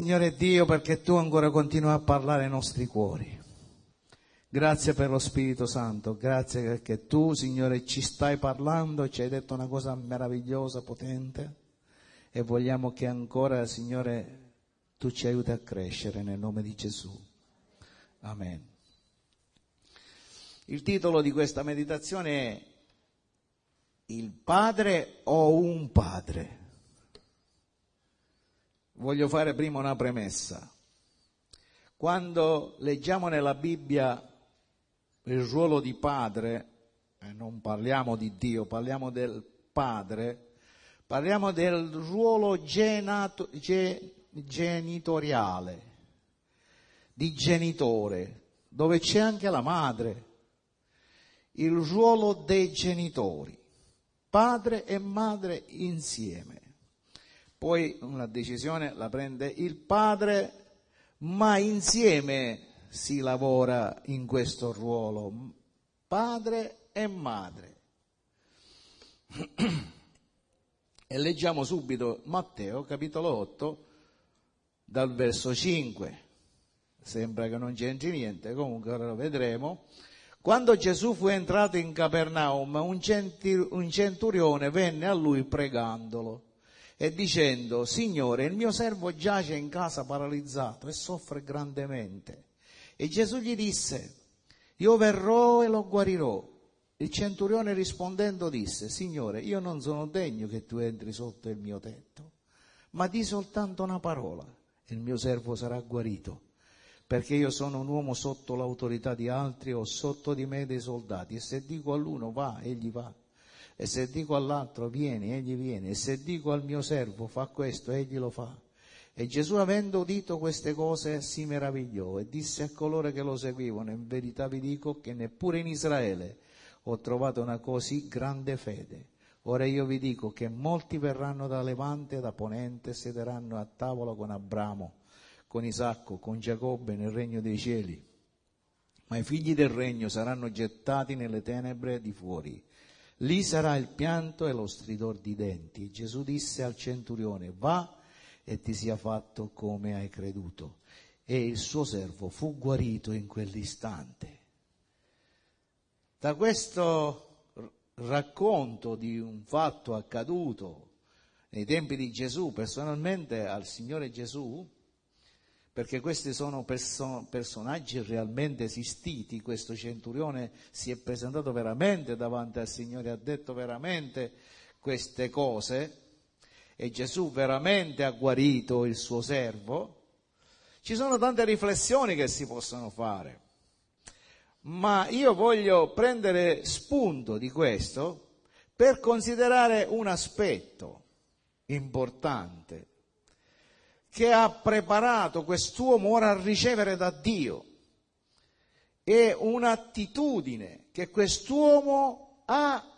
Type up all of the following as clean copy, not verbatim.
Signore Dio, perché Tu ancora continui a parlare ai nostri cuori. Grazie per lo Spirito Santo, grazie perché Tu, Signore, ci stai parlando, ci hai detto una cosa meravigliosa, potente, e vogliamo che ancora, Signore, Tu ci aiuti a crescere nel nome di Gesù. Amen. Il titolo di questa meditazione è Il Padre o un Padre? Voglio fare prima una premessa. Quando leggiamo nella Bibbia il ruolo di padre, e non parliamo di Dio, parliamo del Padre, parliamo del ruolo genitoriale, di genitore, dove c'è anche la madre, il ruolo dei genitori, padre e madre insieme. Poi una decisione la prende il padre, ma insieme si lavora in questo ruolo, padre e madre. E leggiamo subito Matteo, capitolo 8, dal verso 5. Sembra che non c'entri niente, comunque ora lo vedremo. Quando Gesù fu entrato in Capernaum, un centurione venne a lui pregandolo e dicendo: Signore, il mio servo giace in casa paralizzato e soffre grandemente. E Gesù gli disse: io verrò e lo guarirò. Il centurione rispondendo disse: Signore, io non sono degno che tu entri sotto il mio tetto, ma di soltanto una parola e il mio servo sarà guarito, perché io sono un uomo sotto l'autorità di altri, ho sotto di me dei soldati, e se dico all'uno va, egli va, e se dico all'altro vieni, egli viene, e se dico al mio servo fa questo, egli lo fa. E Gesù, avendo udito queste cose, si meravigliò e disse a coloro che lo seguivano: in verità vi dico che neppure in Israele ho trovato una così grande fede. Ora io vi dico che molti verranno da Levante e da Ponente e siederanno a tavola con Abramo, con Isacco, con Giacobbe nel regno dei cieli. Ma i figli del regno saranno gettati nelle tenebre di fuori. Lì sarà il pianto e lo stridor di denti. E Gesù disse al centurione: va e ti sia fatto come hai creduto. E il suo servo fu guarito in quell'istante. Da questo racconto di un fatto accaduto nei tempi di Gesù, personalmente al Signore Gesù, perché questi sono personaggi realmente esistiti, questo centurione si è presentato veramente davanti al Signore, ha detto veramente queste cose, e Gesù veramente ha guarito il suo servo. Ci sono tante riflessioni che si possono fare, ma io voglio prendere spunto di questo per considerare un aspetto importante che ha preparato quest'uomo ora a ricevere da Dio. È un'attitudine che quest'uomo ha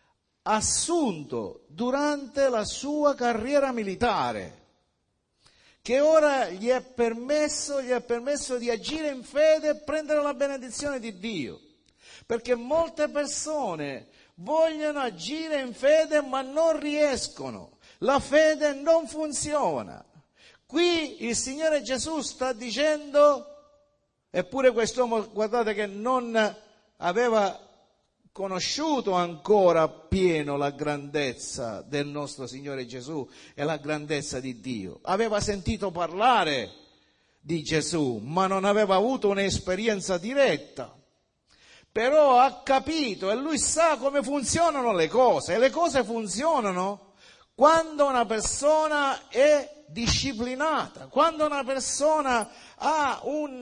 assunto durante la sua carriera militare, che ora gli è permesso di agire in fede e prendere la benedizione di Dio, perché molte persone vogliono agire in fede ma non riescono, la fede non funziona. Qui il Signore Gesù sta dicendo, eppure quest'uomo, guardate che non aveva conosciuto ancora appieno la grandezza del nostro Signore Gesù e la grandezza di Dio. Aveva sentito parlare di Gesù, ma non aveva avuto un'esperienza diretta. Però ha capito e lui sa come funzionano le cose. E le cose funzionano quando una persona è disciplinata, quando una persona ha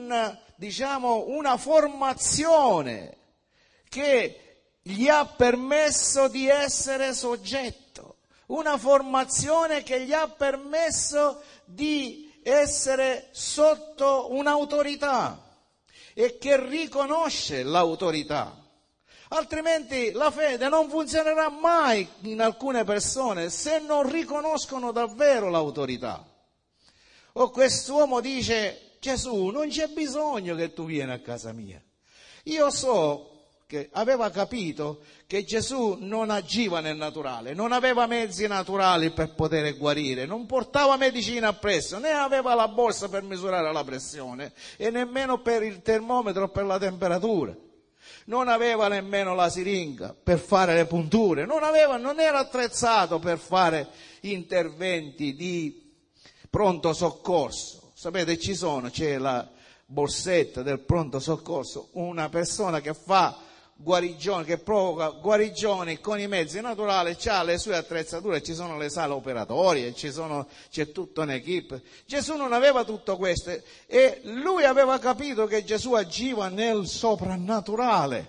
una formazione che gli ha permesso di essere soggetto, una formazione che gli ha permesso di essere sotto un'autorità e che riconosce l'autorità. Altrimenti la fede non funzionerà mai in alcune persone se non riconoscono davvero l'autorità. O quest'uomo dice: Gesù, non c'è bisogno che tu vieni a casa mia. Io so che aveva capito che Gesù non agiva nel naturale, non aveva mezzi naturali per poter guarire, non portava medicina appresso, né aveva la borsa per misurare la pressione e nemmeno per il termometro o per la temperatura. Non aveva nemmeno la siringa per fare le punture, non era attrezzato per fare interventi di pronto soccorso. Sapete, c'è la borsetta del pronto soccorso, una persona che fa guarigione, che provoca guarigioni con i mezzi naturali, ha le sue attrezzature, ci sono le sale operatorie, c'è tutta un'equipe. Gesù non aveva tutto questo e lui aveva capito che Gesù agiva nel soprannaturale,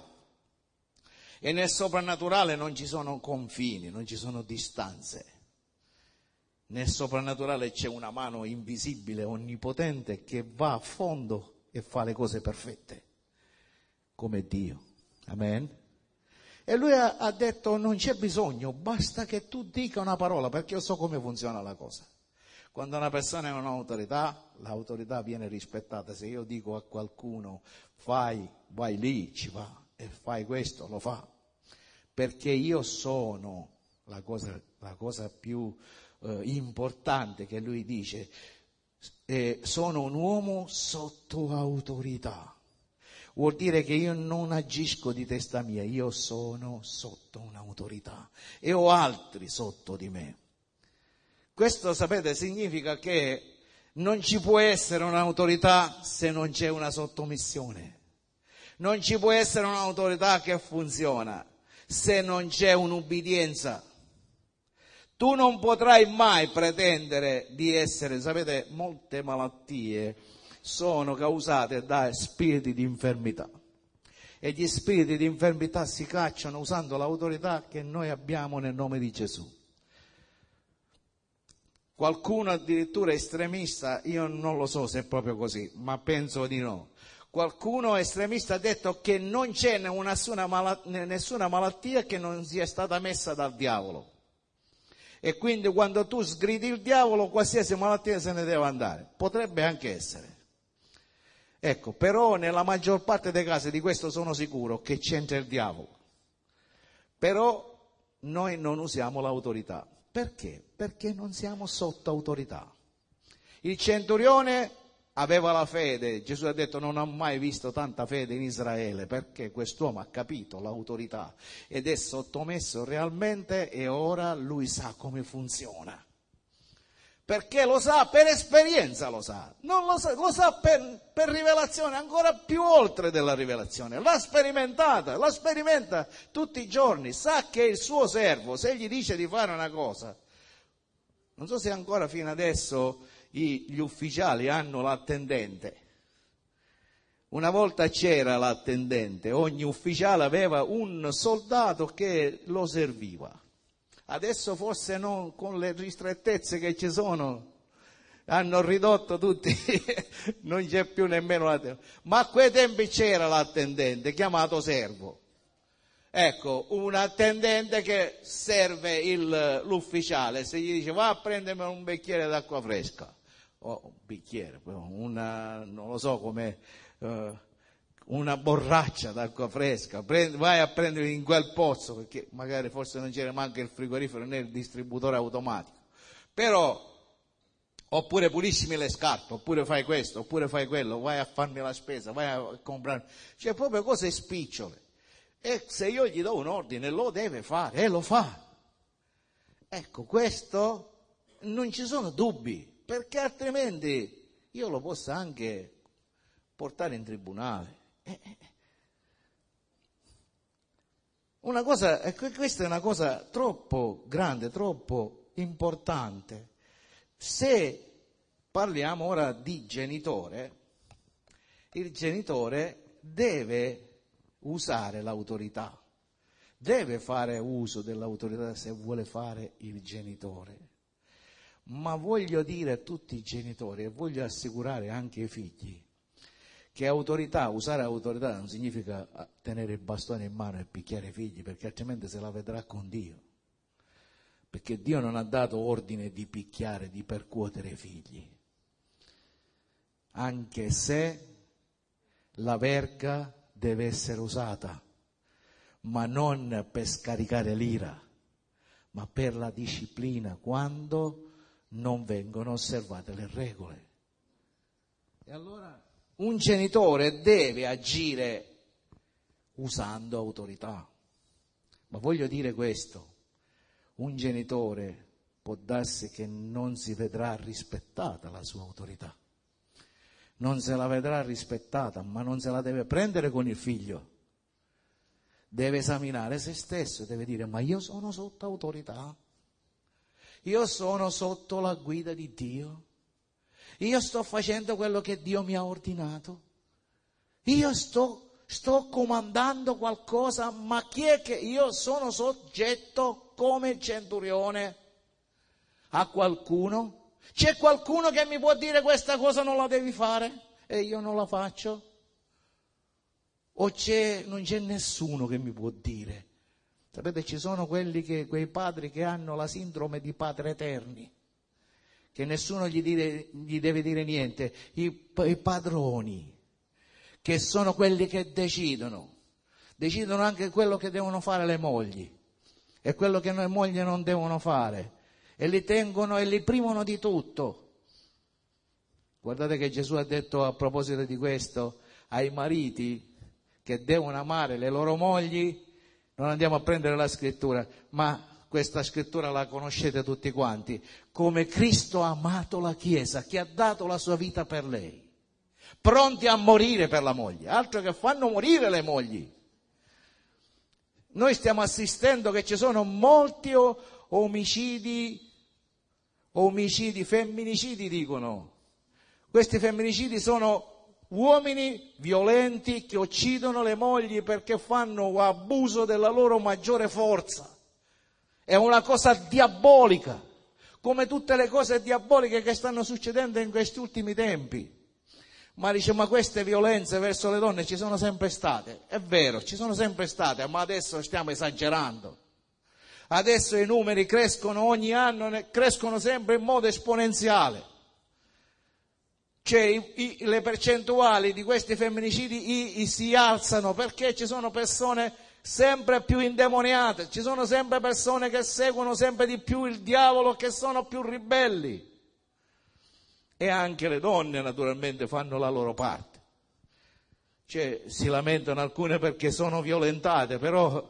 e nel soprannaturale non ci sono confini, non ci sono distanze. Nel soprannaturale c'è una mano invisibile, onnipotente, che va a fondo e fa le cose perfette, come Dio. Amen. E lui ha detto: non c'è bisogno, basta che tu dica una parola, perché io so come funziona la cosa. Quando una persona ha un'autorità, l'autorità viene rispettata. Se io dico a qualcuno vai lì, ci va, e fai questo, lo fa, perché io sono la cosa più importante che lui dice, sono un uomo sotto autorità. Vuol dire che io non agisco di testa mia, io sono sotto un'autorità e ho altri sotto di me. Questo, sapete, significa che non ci può essere un'autorità se non c'è una sottomissione. Non ci può essere un'autorità che funziona se non c'è un'ubbidienza. Tu non potrai mai pretendere di essere, sapete, molte malattie sono causate da spiriti di infermità. E gli spiriti di infermità si cacciano usando l'autorità che noi abbiamo nel nome di Gesù. Qualcuno addirittura estremista, io non lo so se è proprio così, ma penso di no. Qualcuno estremista ha detto che non c'è nessuna malattia che non sia stata messa dal diavolo. E quindi quando tu sgridi il diavolo, qualsiasi malattia se ne deve andare. Potrebbe anche essere. Ecco, però nella maggior parte dei casi, di questo sono sicuro, che c'entra il diavolo. Però noi non usiamo l'autorità. Perché? Perché non siamo sotto autorità. Il centurione aveva la fede. Gesù ha detto: non ho mai visto tanta fede in Israele, perché quest'uomo ha capito l'autorità ed è sottomesso realmente, e ora lui sa come funziona. Perché lo sa, per esperienza lo sa, non lo sa per rivelazione, ancora più oltre della rivelazione. L'ha sperimenta tutti i giorni, sa che il suo servo, se gli dice di fare una cosa, non so se ancora fino adesso gli ufficiali hanno l'attendente. Una volta c'era l'attendente, ogni ufficiale aveva un soldato che lo serviva. Adesso forse non, con le ristrettezze che ci sono, hanno ridotto tutti, non c'è più nemmeno l'attendente. Ma a quei tempi c'era l'attendente, chiamato servo. Ecco, un attendente che serve l'ufficiale, se gli dice: va a prendermi un bicchiere d'acqua fresca, o un bicchiere, non lo so come... una borraccia d'acqua fresca, vai a prendere in quel pozzo, perché magari forse non c'era manco il frigorifero né il distributore automatico, però, oppure puliscimi le scarpe, oppure fai questo, oppure fai quello, vai a farmi la spesa, vai a comprare, cioè proprio cose spicciole. E se io gli do un ordine lo deve fare e lo fa. Ecco, questo non ci sono dubbi, perché altrimenti io lo posso anche portare in tribunale. Una cosa, questa è una cosa troppo grande, troppo importante. Se parliamo ora di genitore, il genitore deve usare l'autorità, deve fare uso dell'autorità se vuole fare il genitore. Ma voglio dire a tutti i genitori, e voglio assicurare anche ai figli, che usare autorità non significa tenere il bastone in mano e picchiare i figli, perché altrimenti se la vedrà con Dio. Perché Dio non ha dato ordine di picchiare, di percuotere i figli. Anche se la verga deve essere usata, ma non per scaricare l'ira, ma per la disciplina quando non vengono osservate le regole. E allora un genitore deve agire usando autorità. Ma voglio dire questo, un genitore può darsi che non si vedrà rispettata la sua autorità, non se la vedrà rispettata, ma non se la deve prendere con il figlio. Deve esaminare se stesso, deve dire: ma io sono sotto autorità, io sono sotto la guida di Dio, io sto facendo quello che Dio mi ha ordinato, io sto comandando qualcosa, ma chi è che io sono soggetto come il centurione a qualcuno? C'è qualcuno che mi può dire questa cosa non la devi fare e io non la faccio? O non c'è nessuno che mi può dire? Sapete, ci sono quei padri che hanno la sindrome di padri eterni, che nessuno gli deve dire niente, i padroni, che sono quelli che decidono anche quello che devono fare le mogli e quello che le mogli non devono fare, e li tengono e li privano di tutto. Guardate che Gesù ha detto a proposito di questo ai mariti che devono amare le loro mogli. Non andiamo a prendere la scrittura, ma questa scrittura la conoscete tutti quanti, come Cristo ha amato la Chiesa, che ha dato la sua vita per lei, pronti a morire per la moglie, altro che fanno morire le mogli. Noi stiamo assistendo che ci sono molti femminicidi dicono. Questi femminicidi sono uomini violenti che uccidono le mogli perché fanno abuso della loro maggiore forza. È una cosa diabolica, come tutte le cose diaboliche che stanno succedendo in questi ultimi tempi. Ma dice, ma queste violenze verso le donne ci sono sempre state. È vero, ci sono sempre state, ma adesso stiamo esagerando. Adesso i numeri crescono ogni anno, crescono sempre in modo esponenziale. Cioè le percentuali di questi femminicidi si alzano perché ci sono persone sempre più indemoniate, ci sono sempre persone che seguono sempre di più il diavolo, che sono più ribelli. E anche le donne naturalmente fanno la loro parte. Cioè si lamentano alcune perché sono violentate, però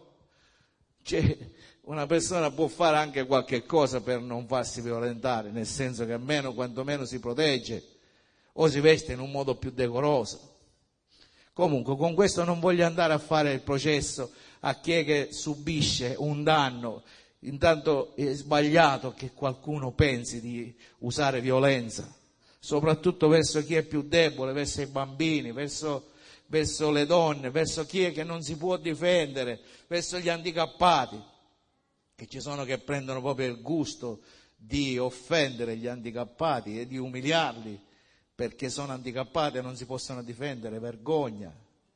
una persona può fare anche qualche cosa per non farsi violentare, nel senso che almeno quantomeno si protegge o si veste in un modo più decoroso. Comunque, con questo non voglio andare a fare il processo a chi è che subisce un danno. Intanto è sbagliato che qualcuno pensi di usare violenza, soprattutto verso chi è più debole, verso i bambini, verso le donne, verso chi è che non si può difendere, verso gli handicappati, che ci sono che prendono proprio il gusto di offendere gli handicappati e di umiliarli, perché sono handicappati e non si possono difendere, vergogna.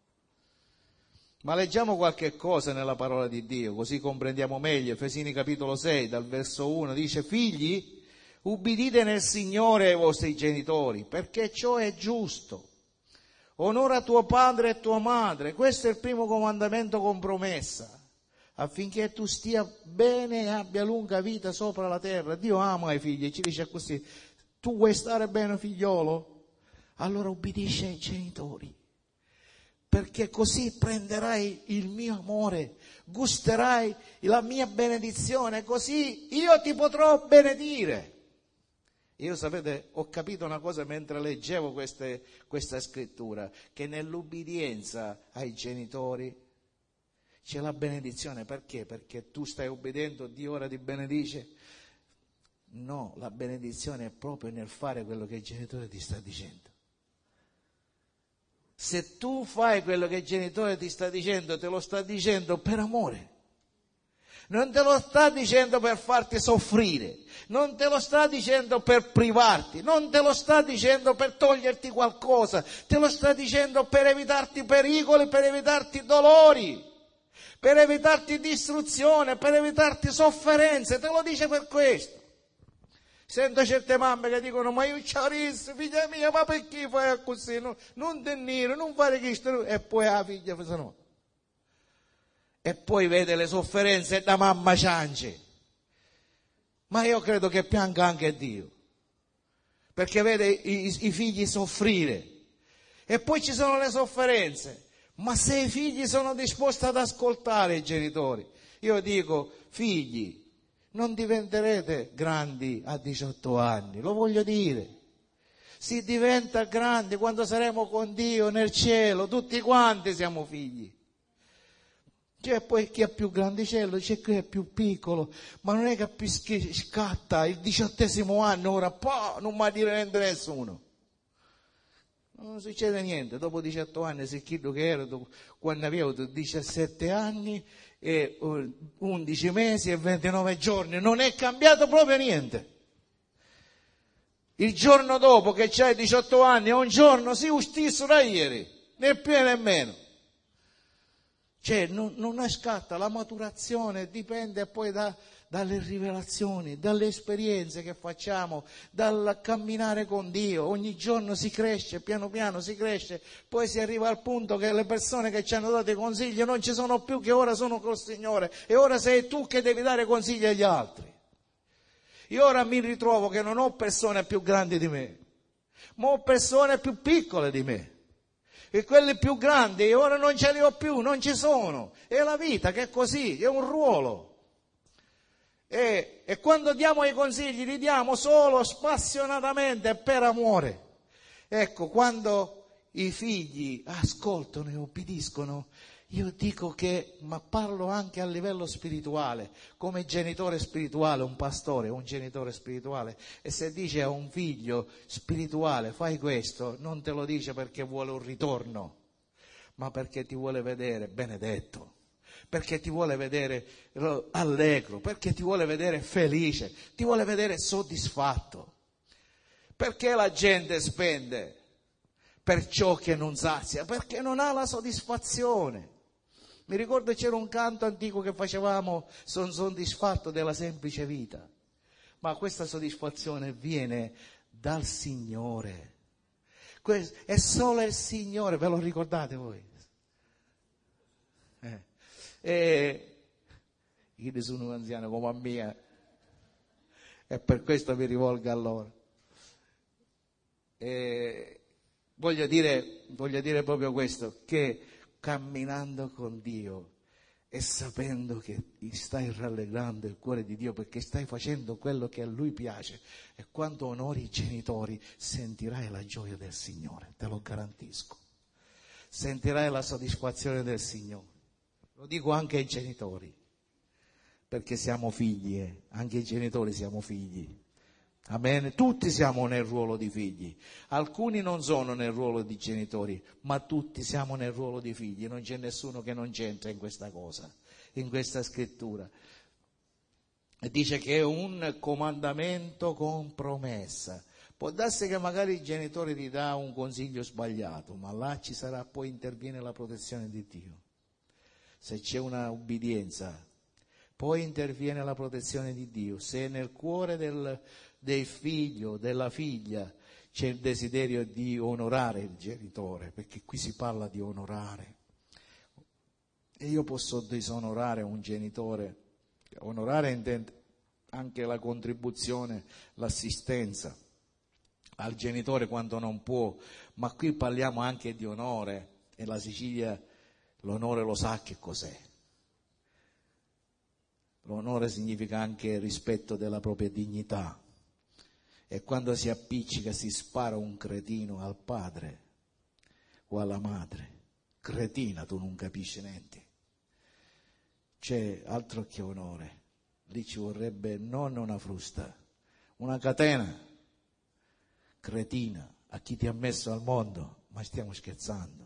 Ma leggiamo qualche cosa nella parola di Dio, così comprendiamo meglio. Efesini capitolo 6, dal verso 1, dice: figli, ubbidite nel Signore ai vostri genitori, perché ciò è giusto. Onora tuo padre e tua madre, questo è il primo comandamento con promessa, affinché tu stia bene e abbia lunga vita sopra la terra. Dio ama i figli, ci dice così: tu vuoi stare bene, figliolo? Allora ubbidisci ai genitori, perché così prenderai il mio amore, gusterai la mia benedizione, così io ti potrò benedire. Io, sapete, ho capito una cosa mentre leggevo questa scrittura, che nell'ubbidienza ai genitori c'è la benedizione. Perché? Perché tu stai obbedendo, Dio ora ti benedice? No, la benedizione è proprio nel fare quello che il genitore ti sta dicendo. Se tu fai quello che il genitore ti sta dicendo, te lo sta dicendo per amore. Non te lo sta dicendo per farti soffrire, non te lo sta dicendo per privarti, non te lo sta dicendo per toglierti qualcosa, te lo sta dicendo per evitarti pericoli, per evitarti dolori, per evitarti distruzione, per evitarti sofferenze, te lo dice per questo. Sento certe mamme che dicono: ma io c'arissi, figlia mia, ma perché fai così? Non tenere, non fare questo. E poi la figlia fa no. e poi vede le sofferenze e la mamma piange. Ma io credo che pianga anche Dio, perché vede i figli soffrire. E poi ci sono le sofferenze. Ma se i figli sono disposti ad ascoltare i genitori, io dico, figli, non diventerete grandi a 18 anni, lo voglio dire. Si diventa grandi quando saremo con Dio nel cielo, tutti quanti siamo figli. C'è poi chi è più grandicello, c'è chi è più piccolo, ma non è che più scatta il 18° anno, ora non mi rende nessuno. Non succede niente, dopo 18 anni sei chiedo che ero, quando avevo 17 anni e 11 mesi e 29 giorni, non è cambiato proprio niente. Il giorno dopo che c'hai 18 anni è un giorno, sì, lo stesso da ieri, né più né meno. Cioè non scatta, la maturazione dipende poi dalle rivelazioni, dalle esperienze che facciamo, dal camminare con Dio. Ogni giorno si cresce, piano piano si cresce, poi si arriva al punto che le persone che ci hanno dato i consigli non ci sono più, che ora sono col Signore e ora sei tu che devi dare consigli agli altri. Io ora mi ritrovo che non ho persone più grandi di me, ma ho persone più piccole di me. E quelli più grandi ora non ce li ho più, non ci sono. È la vita che è così, è un ruolo. E quando diamo i consigli li diamo solo spassionatamente e per amore. Ecco, quando i figli ascoltano e obbediscono, io dico che, ma parlo anche a livello spirituale, come genitore spirituale, un pastore, un genitore spirituale, e se dice a un figlio spirituale fai questo, non te lo dice perché vuole un ritorno, ma perché ti vuole vedere benedetto, perché ti vuole vedere allegro, perché ti vuole vedere felice, ti vuole vedere soddisfatto. Perché la gente spende per ciò che non sazia? Perché non ha la soddisfazione. Mi ricordo c'era un canto antico che facevamo, sono soddisfatto della semplice vita, ma questa soddisfazione viene dal Signore. È solo il Signore, ve lo ricordate voi? Io sono un anziano come a mia e per questo mi rivolgo a loro. Voglio dire proprio questo, che camminando con Dio e sapendo che stai rallegrando il cuore di Dio perché stai facendo quello che a Lui piace, e quando onori i genitori sentirai la gioia del Signore, te lo garantisco. Sentirai la soddisfazione del Signore. Lo dico anche ai genitori, perché siamo figli, anche i genitori siamo figli. Amen. Tutti siamo nel ruolo di figli, alcuni non sono nel ruolo di genitori, ma tutti siamo nel ruolo di figli, non c'è nessuno che non c'entra in questa cosa, in questa scrittura. E dice che è un comandamento con promessa. Può darsi che magari il genitore ti dà un consiglio sbagliato, ma là ci sarà, poi interviene la protezione di Dio. Se c'è una ubbidienza, poi interviene la protezione di Dio. Se nel cuore del figlio, della figlia, c'è il desiderio di onorare il genitore, perché qui si parla di onorare. E io posso disonorare un genitore. Onorare intende anche la contribuzione, l'assistenza al genitore quando non può, ma qui parliamo anche di onore, e la Sicilia l'onore lo sa che cos'è. L'onore significa anche rispetto della propria dignità. E quando si appiccica si spara un cretino al padre o alla madre. Cretina, tu non capisci niente. C'è altro che onore. Lì ci vorrebbe non una frusta, una catena. Cretina, a chi ti ha messo al mondo, ma stiamo scherzando.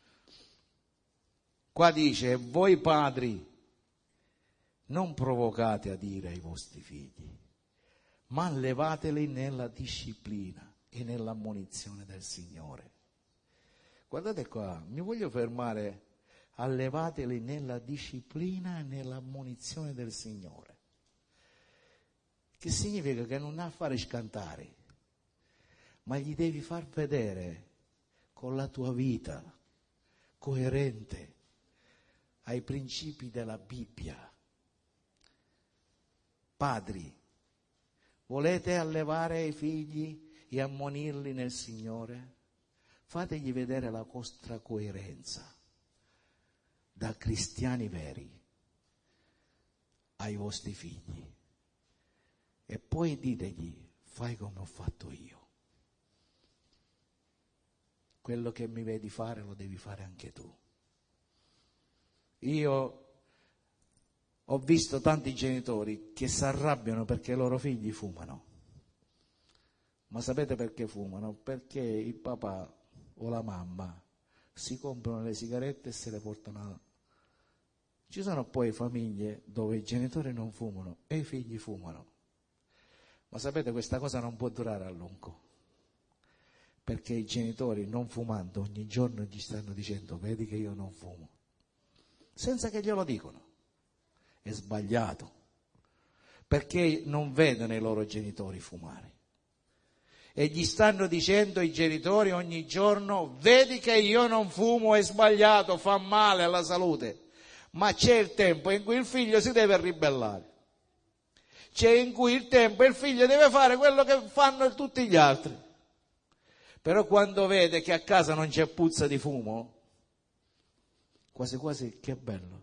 Qua dice, voi padri non provocate a dire ai vostri figli, ma allevateli nella disciplina e nell'ammonizione del Signore. Guardate qua, mi voglio fermare, allevateli nella disciplina e nell'ammonizione del Signore. Che significa che non ha a fare scantare, ma gli devi far vedere con la tua vita coerente, ai principi della Bibbia. Padri, volete allevare i figli e ammonirli nel Signore? Fategli vedere la vostra coerenza da cristiani veri ai vostri figli e poi ditegli: fai come ho fatto io. Quello che mi vedi fare lo devi fare anche tu. Io ho visto tanti genitori che si arrabbiano perché i loro figli fumano. Ma sapete perché fumano? Perché il papà o la mamma si comprano le sigarette e se le portano. Ci sono poi famiglie dove i genitori non fumano e i figli fumano. Ma sapete, questa cosa non può durare a lungo, perché i genitori, non fumando, ogni giorno gli stanno dicendo: vedi che io non fumo, senza che glielo dicono. È sbagliato, perché non vedono i loro genitori fumare e gli stanno dicendo i genitori ogni giorno: vedi che io non fumo, è sbagliato, fa male alla salute. Ma c'è il tempo in cui il figlio si deve ribellare, c'è in cui il tempo il figlio deve fare quello che fanno tutti gli altri. Però quando vede che a casa non c'è puzza di fumo, quasi quasi, che bello,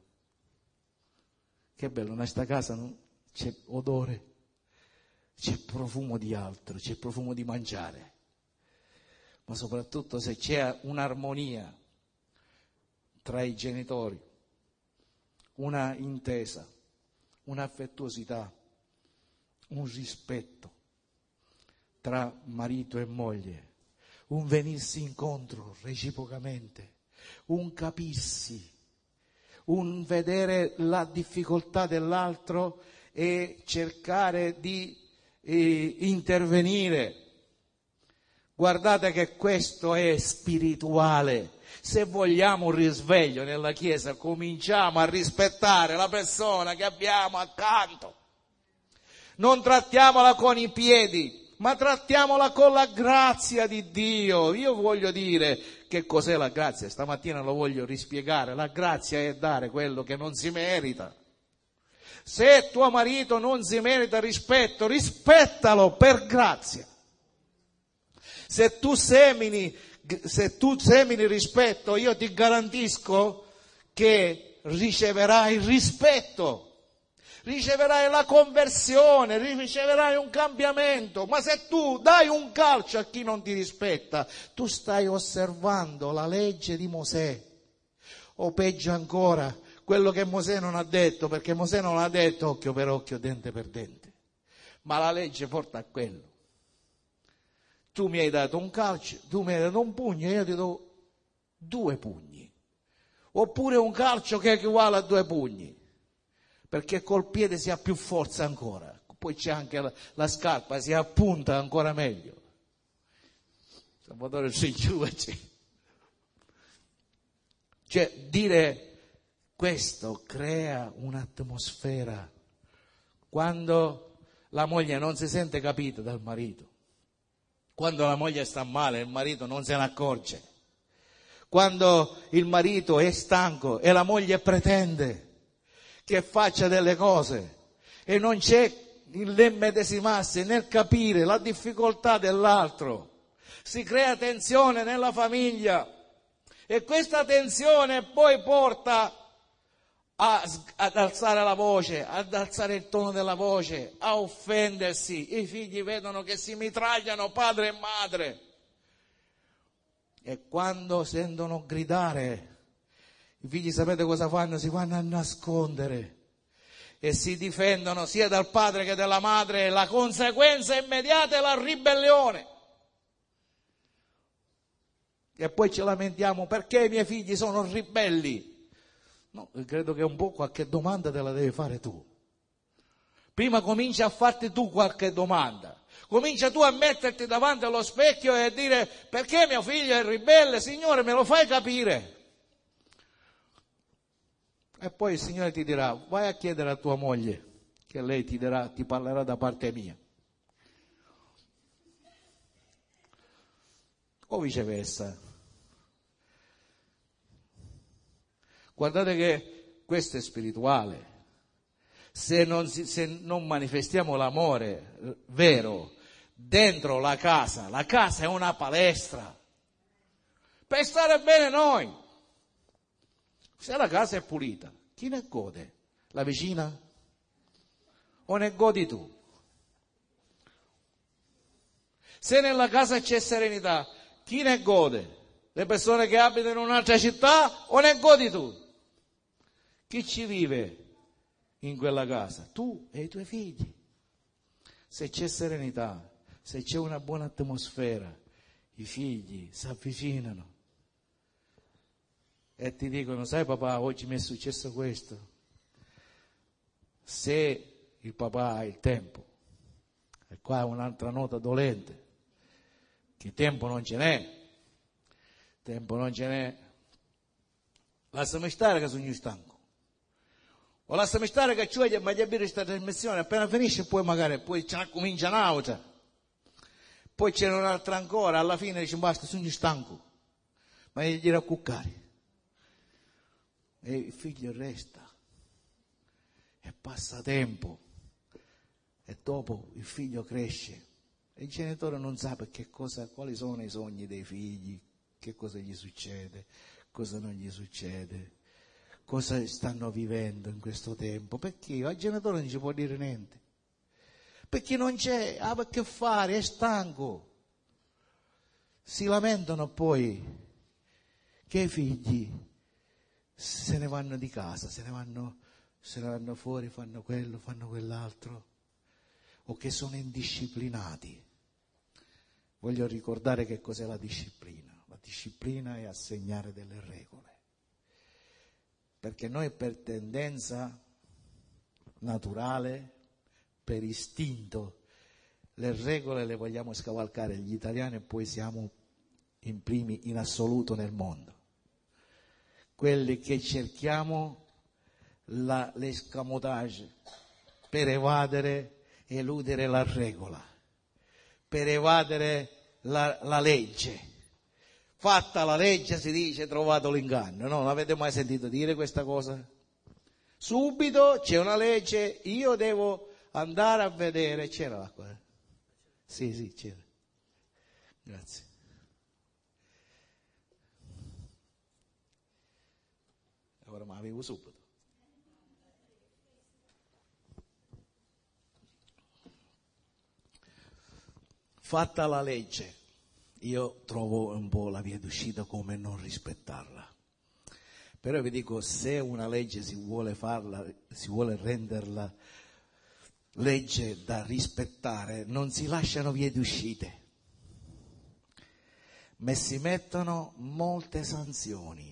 in questa casa non c'è odore, c'è profumo di altro, c'è profumo di mangiare, ma soprattutto se c'è un'armonia tra i genitori, una intesa, un'affettuosità, un rispetto tra marito e moglie, un venirsi incontro reciprocamente, un capirsi, un vedere la difficoltà dell'altro e cercare di intervenire. Guardate che questo è spirituale. Se vogliamo un risveglio nella Chiesa, cominciamo a rispettare la persona che abbiamo accanto. Non trattiamola con i piedi, ma trattiamola con la grazia di Dio. Io voglio dire che cos'è la grazia, stamattina lo voglio rispiegare. La grazia è dare quello che non si merita. Se tuo marito non si merita rispetto, rispettalo per grazia. Se tu semini rispetto, io ti garantisco che riceverai il rispetto. Riceverai la conversione, riceverai un cambiamento. Ma se tu dai un calcio a chi non ti rispetta, tu stai osservando la legge di Mosè. O peggio ancora, quello che Mosè non ha detto, perché Mosè non ha detto occhio per occhio, dente per dente. Ma la legge porta a quello. Tu mi hai dato un calcio, tu mi hai dato un pugno e io ti do 2 pugni. Oppure un calcio che equivale a 2 pugni. Perché col piede si ha più forza ancora, poi c'è anche la scarpa, si appunta ancora meglio. Salvatore si giù, cioè dire questo crea un'atmosfera. Quando la moglie non si sente capita dal marito, quando la moglie sta male il marito non se ne accorge, quando il marito è stanco e la moglie pretende che faccia delle cose e non c'è nell'immedesimarsi, nel capire la difficoltà dell'altro, si crea tensione nella famiglia e questa tensione poi porta ad alzare la voce, ad alzare il tono della voce, a offendersi. I figli vedono che si mitragliano padre e madre e quando sentono gridare, i figli sapete cosa fanno? Si vanno a nascondere e si difendono sia dal padre che dalla madre e la conseguenza immediata è la ribellione. E poi ci lamentiamo perché i miei figli sono ribelli. No, credo che un po' qualche domanda te la devi fare tu. Prima comincia a farti tu qualche domanda. Comincia tu a metterti davanti allo specchio e a dire: perché mio figlio è ribelle? Signore, me lo fai capire? E poi il Signore ti dirà: vai a chiedere a tua moglie, che lei ti parlerà da parte mia. O viceversa. Guardate che Questo è spirituale. Se non manifestiamo l'amore vero dentro la casa è una palestra per stare bene noi. Se la casa è pulita, chi ne gode? La vicina? O ne godi tu? Se nella casa c'è serenità, chi ne gode? Le persone che abitano in un'altra città o ne godi tu? Chi ci vive in quella casa? Tu e i tuoi figli. Se c'è serenità, se c'è una buona atmosfera, i figli si avvicinano e ti dicono: sai papà, oggi mi è successo questo. Se il papà ha il tempo, e qua è un'altra nota dolente, che tempo non ce n'è, lasciami stare che sono stanco, o lasciami stare che ci voglio aprire questa trasmissione, appena finisce poi ce ne comincia un'altra, poi c'è un'altra ancora, alla fine dice basta, sono stanco, ma gli raccuccare. E il figlio resta e passa tempo e dopo il figlio cresce e il genitore non sa quali sono i sogni dei figli, che cosa gli succede, cosa non gli succede, cosa stanno vivendo in questo tempo, perché il genitore non ci può dire niente, perché non c'è, ha a che fare, è stanco. Si lamentano poi che i figli se ne vanno di casa, se ne vanno fuori, fanno quello, fanno quell'altro, o che sono indisciplinati. Voglio ricordare che cos'è la disciplina. La disciplina è assegnare delle regole, perché noi per tendenza naturale, per istinto, le regole le vogliamo scavalcare gli italiani e poi siamo in primi in assoluto nel mondo. Quelli che cerchiamo l'escamotage per eludere la regola, per evadere la legge. Fatta la legge si dice trovato l'inganno. No, l'avete mai sentito dire questa cosa? Subito c'è una legge, io devo andare a vedere. C'era l'acqua? Sì, c'era. Grazie. Ora ma avevo subito. Fatta la legge, io trovo un po' la via d'uscita come non rispettarla. Però vi dico, se una legge si vuole renderla legge da rispettare, non si lasciano vie d'uscite, ma si mettono molte sanzioni.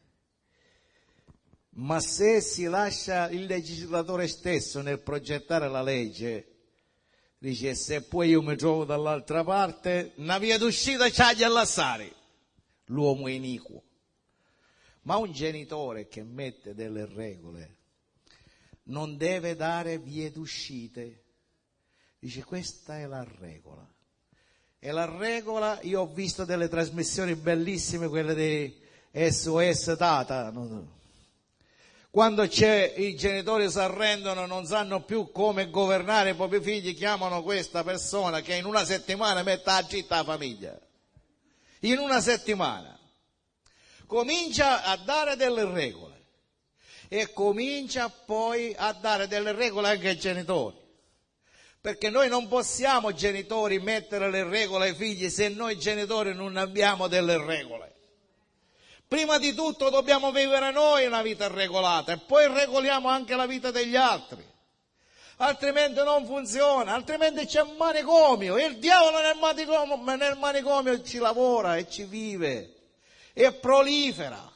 Ma se si lascia il legislatore stesso nel progettare la legge, dice, se poi io mi trovo dall'altra parte, una via d'uscita c'ha di allassare. L'uomo è iniquo. Ma un genitore che mette delle regole non deve dare vie d'uscite. Dice, questa è la regola. E la regola, io ho visto delle trasmissioni bellissime, quelle di SOS Tata, quando i genitori si arrendono, non sanno più come governare i propri figli, chiamano questa persona che in una settimana mette a gitta la famiglia. In una settimana. Comincia a dare delle regole e comincia poi a dare delle regole anche ai genitori. Perché noi non possiamo, genitori, mettere le regole ai figli se noi genitori non abbiamo delle regole. Prima di tutto dobbiamo vivere noi una vita regolata e poi regoliamo anche la vita degli altri. Altrimenti non funziona, altrimenti c'è un manicomio. Il diavolo nel manicomio ci lavora e ci vive e prolifera.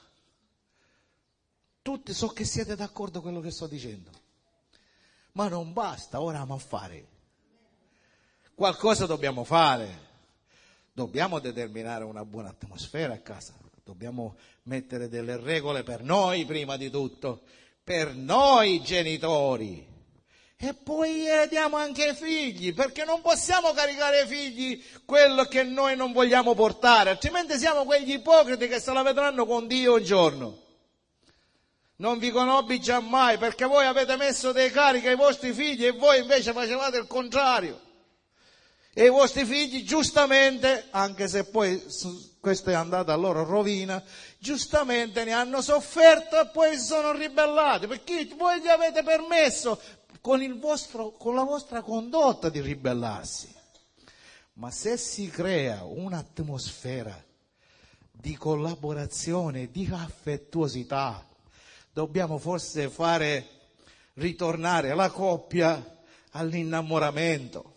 Tutti so che siete d'accordo con quello che sto dicendo. Ma non basta, ora a fare. Qualcosa dobbiamo fare. Dobbiamo determinare una buona atmosfera a casa. Dobbiamo mettere delle regole per noi prima di tutto, per noi genitori. E poi diamo anche ai figli, perché non possiamo caricare ai figli quello che noi non vogliamo portare, altrimenti siamo quegli ipocriti che se la vedranno con Dio un giorno. non vi conobbi giammai, perché voi avete messo dei carichi ai vostri figli e voi invece facevate il contrario. E i vostri figli giustamente, anche se poi questo è andato a loro rovina, giustamente ne hanno sofferto e poi si sono ribellati, perché voi gli avete permesso con la vostra condotta di ribellarsi. Ma se si crea un'atmosfera di collaborazione, di affettuosità, dobbiamo forse fare ritornare la coppia all'innamoramento.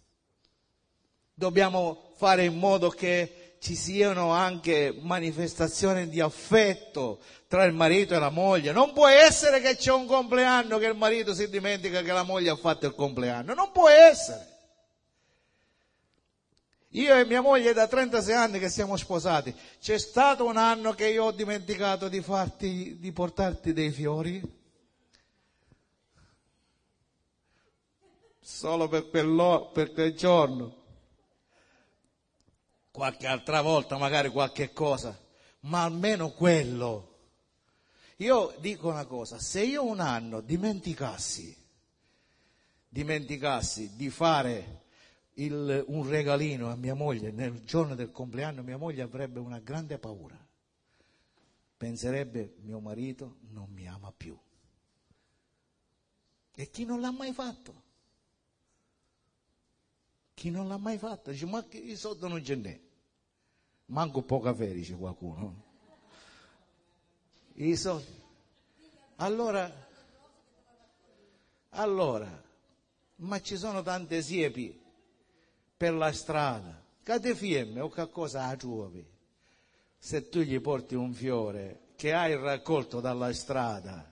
Dobbiamo fare in modo che ci siano anche manifestazioni di affetto tra il marito e la moglie. Non può essere che c'è un compleanno che il marito si dimentica che la moglie ha fatto il compleanno. Non può essere. Io e mia moglie da 36 anni che siamo sposati, c'è stato un anno che io ho dimenticato di portarti dei fiori? Solo per quel giorno. Qualche altra volta magari qualche cosa, ma almeno quello. Io dico una cosa, se io un anno dimenticassi di fare un regalino a mia moglie nel giorno del compleanno, mia moglie avrebbe una grande paura. Penserebbe, mio marito non mi ama più. E chi non l'ha mai fatto? Chi non l'ha mai fatto? Dice, ma i soldi non ce n'è. Manco poco caffè, dice qualcuno. I soldi. Allora, ma ci sono tante siepi per la strada, che ti fiemme o che cosa trovi? Se tu gli porti un fiore che hai raccolto dalla strada,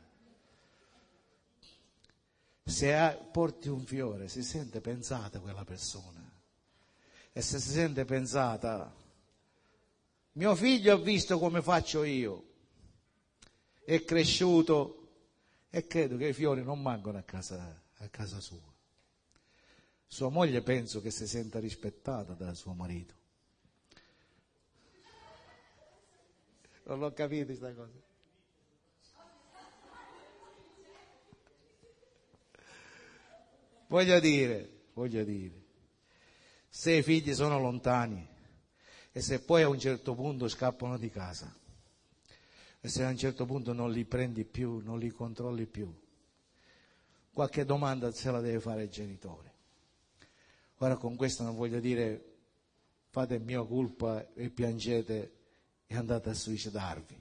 porti un fiore, si sente pensata quella persona. E se si sente pensata, mio figlio ha visto come faccio io, è cresciuto, e credo che i fiori non mancano a casa sua. Sua moglie penso che si senta rispettata da suo marito. Non l'ho capito questa cosa. Voglio dire, se i figli sono lontani e se poi a un certo punto scappano di casa e se a un certo punto non li prendi più, non li controlli più, qualche domanda se la deve fare il genitore. Ora con questo non voglio dire fate mia colpa e piangete e andate a suicidarvi.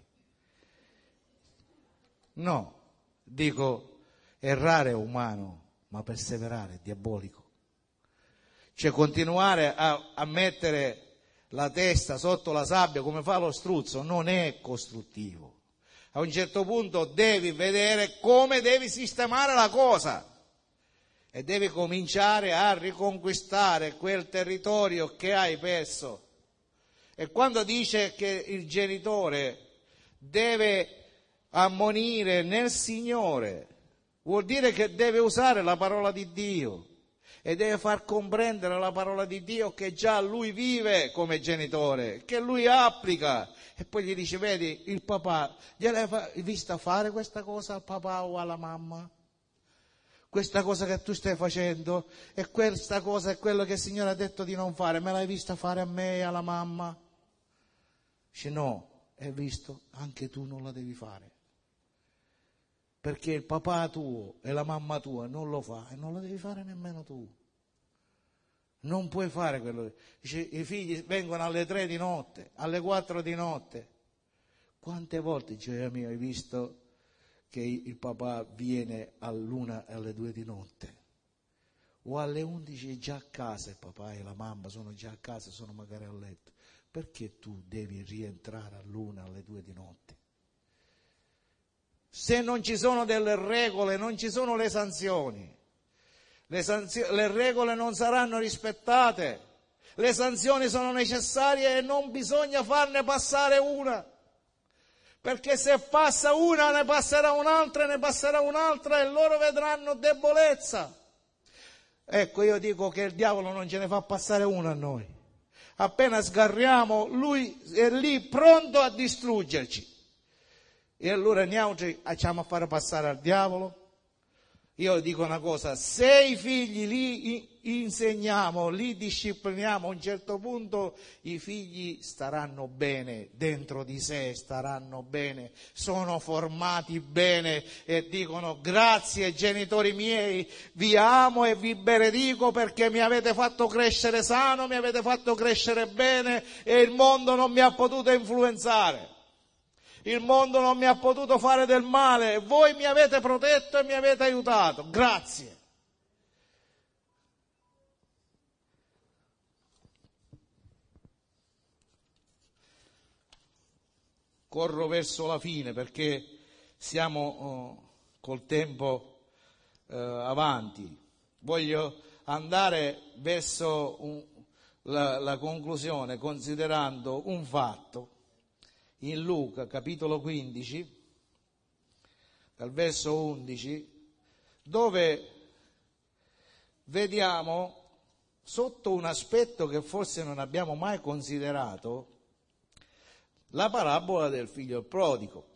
No, dico errare è umano, ma perseverare è diabolico. Cioè continuare a mettere la testa sotto la sabbia come fa lo struzzo non è costruttivo. A un certo punto devi vedere come devi sistemare la cosa e devi cominciare a riconquistare quel territorio che hai perso. E quando dice che il genitore deve ammonire nel Signore, vuol dire che deve usare la parola di Dio e deve far comprendere la parola di Dio che già lui vive come genitore, che lui applica. E poi gli dice, vedi, il papà, gliel'hai vista fare questa cosa al papà o alla mamma? Questa cosa che tu stai facendo e questa cosa è quello che il Signore ha detto di non fare, me l'hai vista fare a me e alla mamma? Dice no, hai visto, anche tu non la devi fare. Perché il papà tuo e la mamma tua non lo fa e non lo devi fare nemmeno tu. Non puoi fare quello. Dice, i figli vengono alle 3 di notte, alle 4 di notte. Quante volte, gioia mia, hai visto che il papà viene all'1 e alle 2 di notte? O alle 11 è già a casa il papà e la mamma sono già a casa, sono magari a letto. Perché tu devi rientrare all'1 alle 2 di notte? Se non ci sono delle regole, non ci sono le sanzioni. Le regole non saranno rispettate. Le sanzioni sono necessarie e non bisogna farne passare una. Perché se passa una, ne passerà un'altra e loro vedranno debolezza. Ecco, io dico che il diavolo non ce ne fa passare una a noi. Appena sgarriamo, lui è lì pronto a distruggerci. E allora noi facciamo a fare passare al diavolo? Io dico una cosa, se i figli li insegniamo, li discipliniamo, a un certo punto i figli staranno bene, dentro di sé staranno bene, sono formati bene e dicono grazie genitori miei, vi amo e vi benedico perché mi avete fatto crescere sano, mi avete fatto crescere bene e il mondo non mi ha potuto influenzare. Il mondo non mi ha potuto fare del male, voi mi avete protetto e mi avete aiutato, grazie. Corro verso la fine perché siamo col tempo avanti. Voglio andare verso la conclusione considerando un fatto. In Luca, capitolo 15, dal verso 11, dove vediamo sotto un aspetto che forse non abbiamo mai considerato la parabola del figlio prodigo.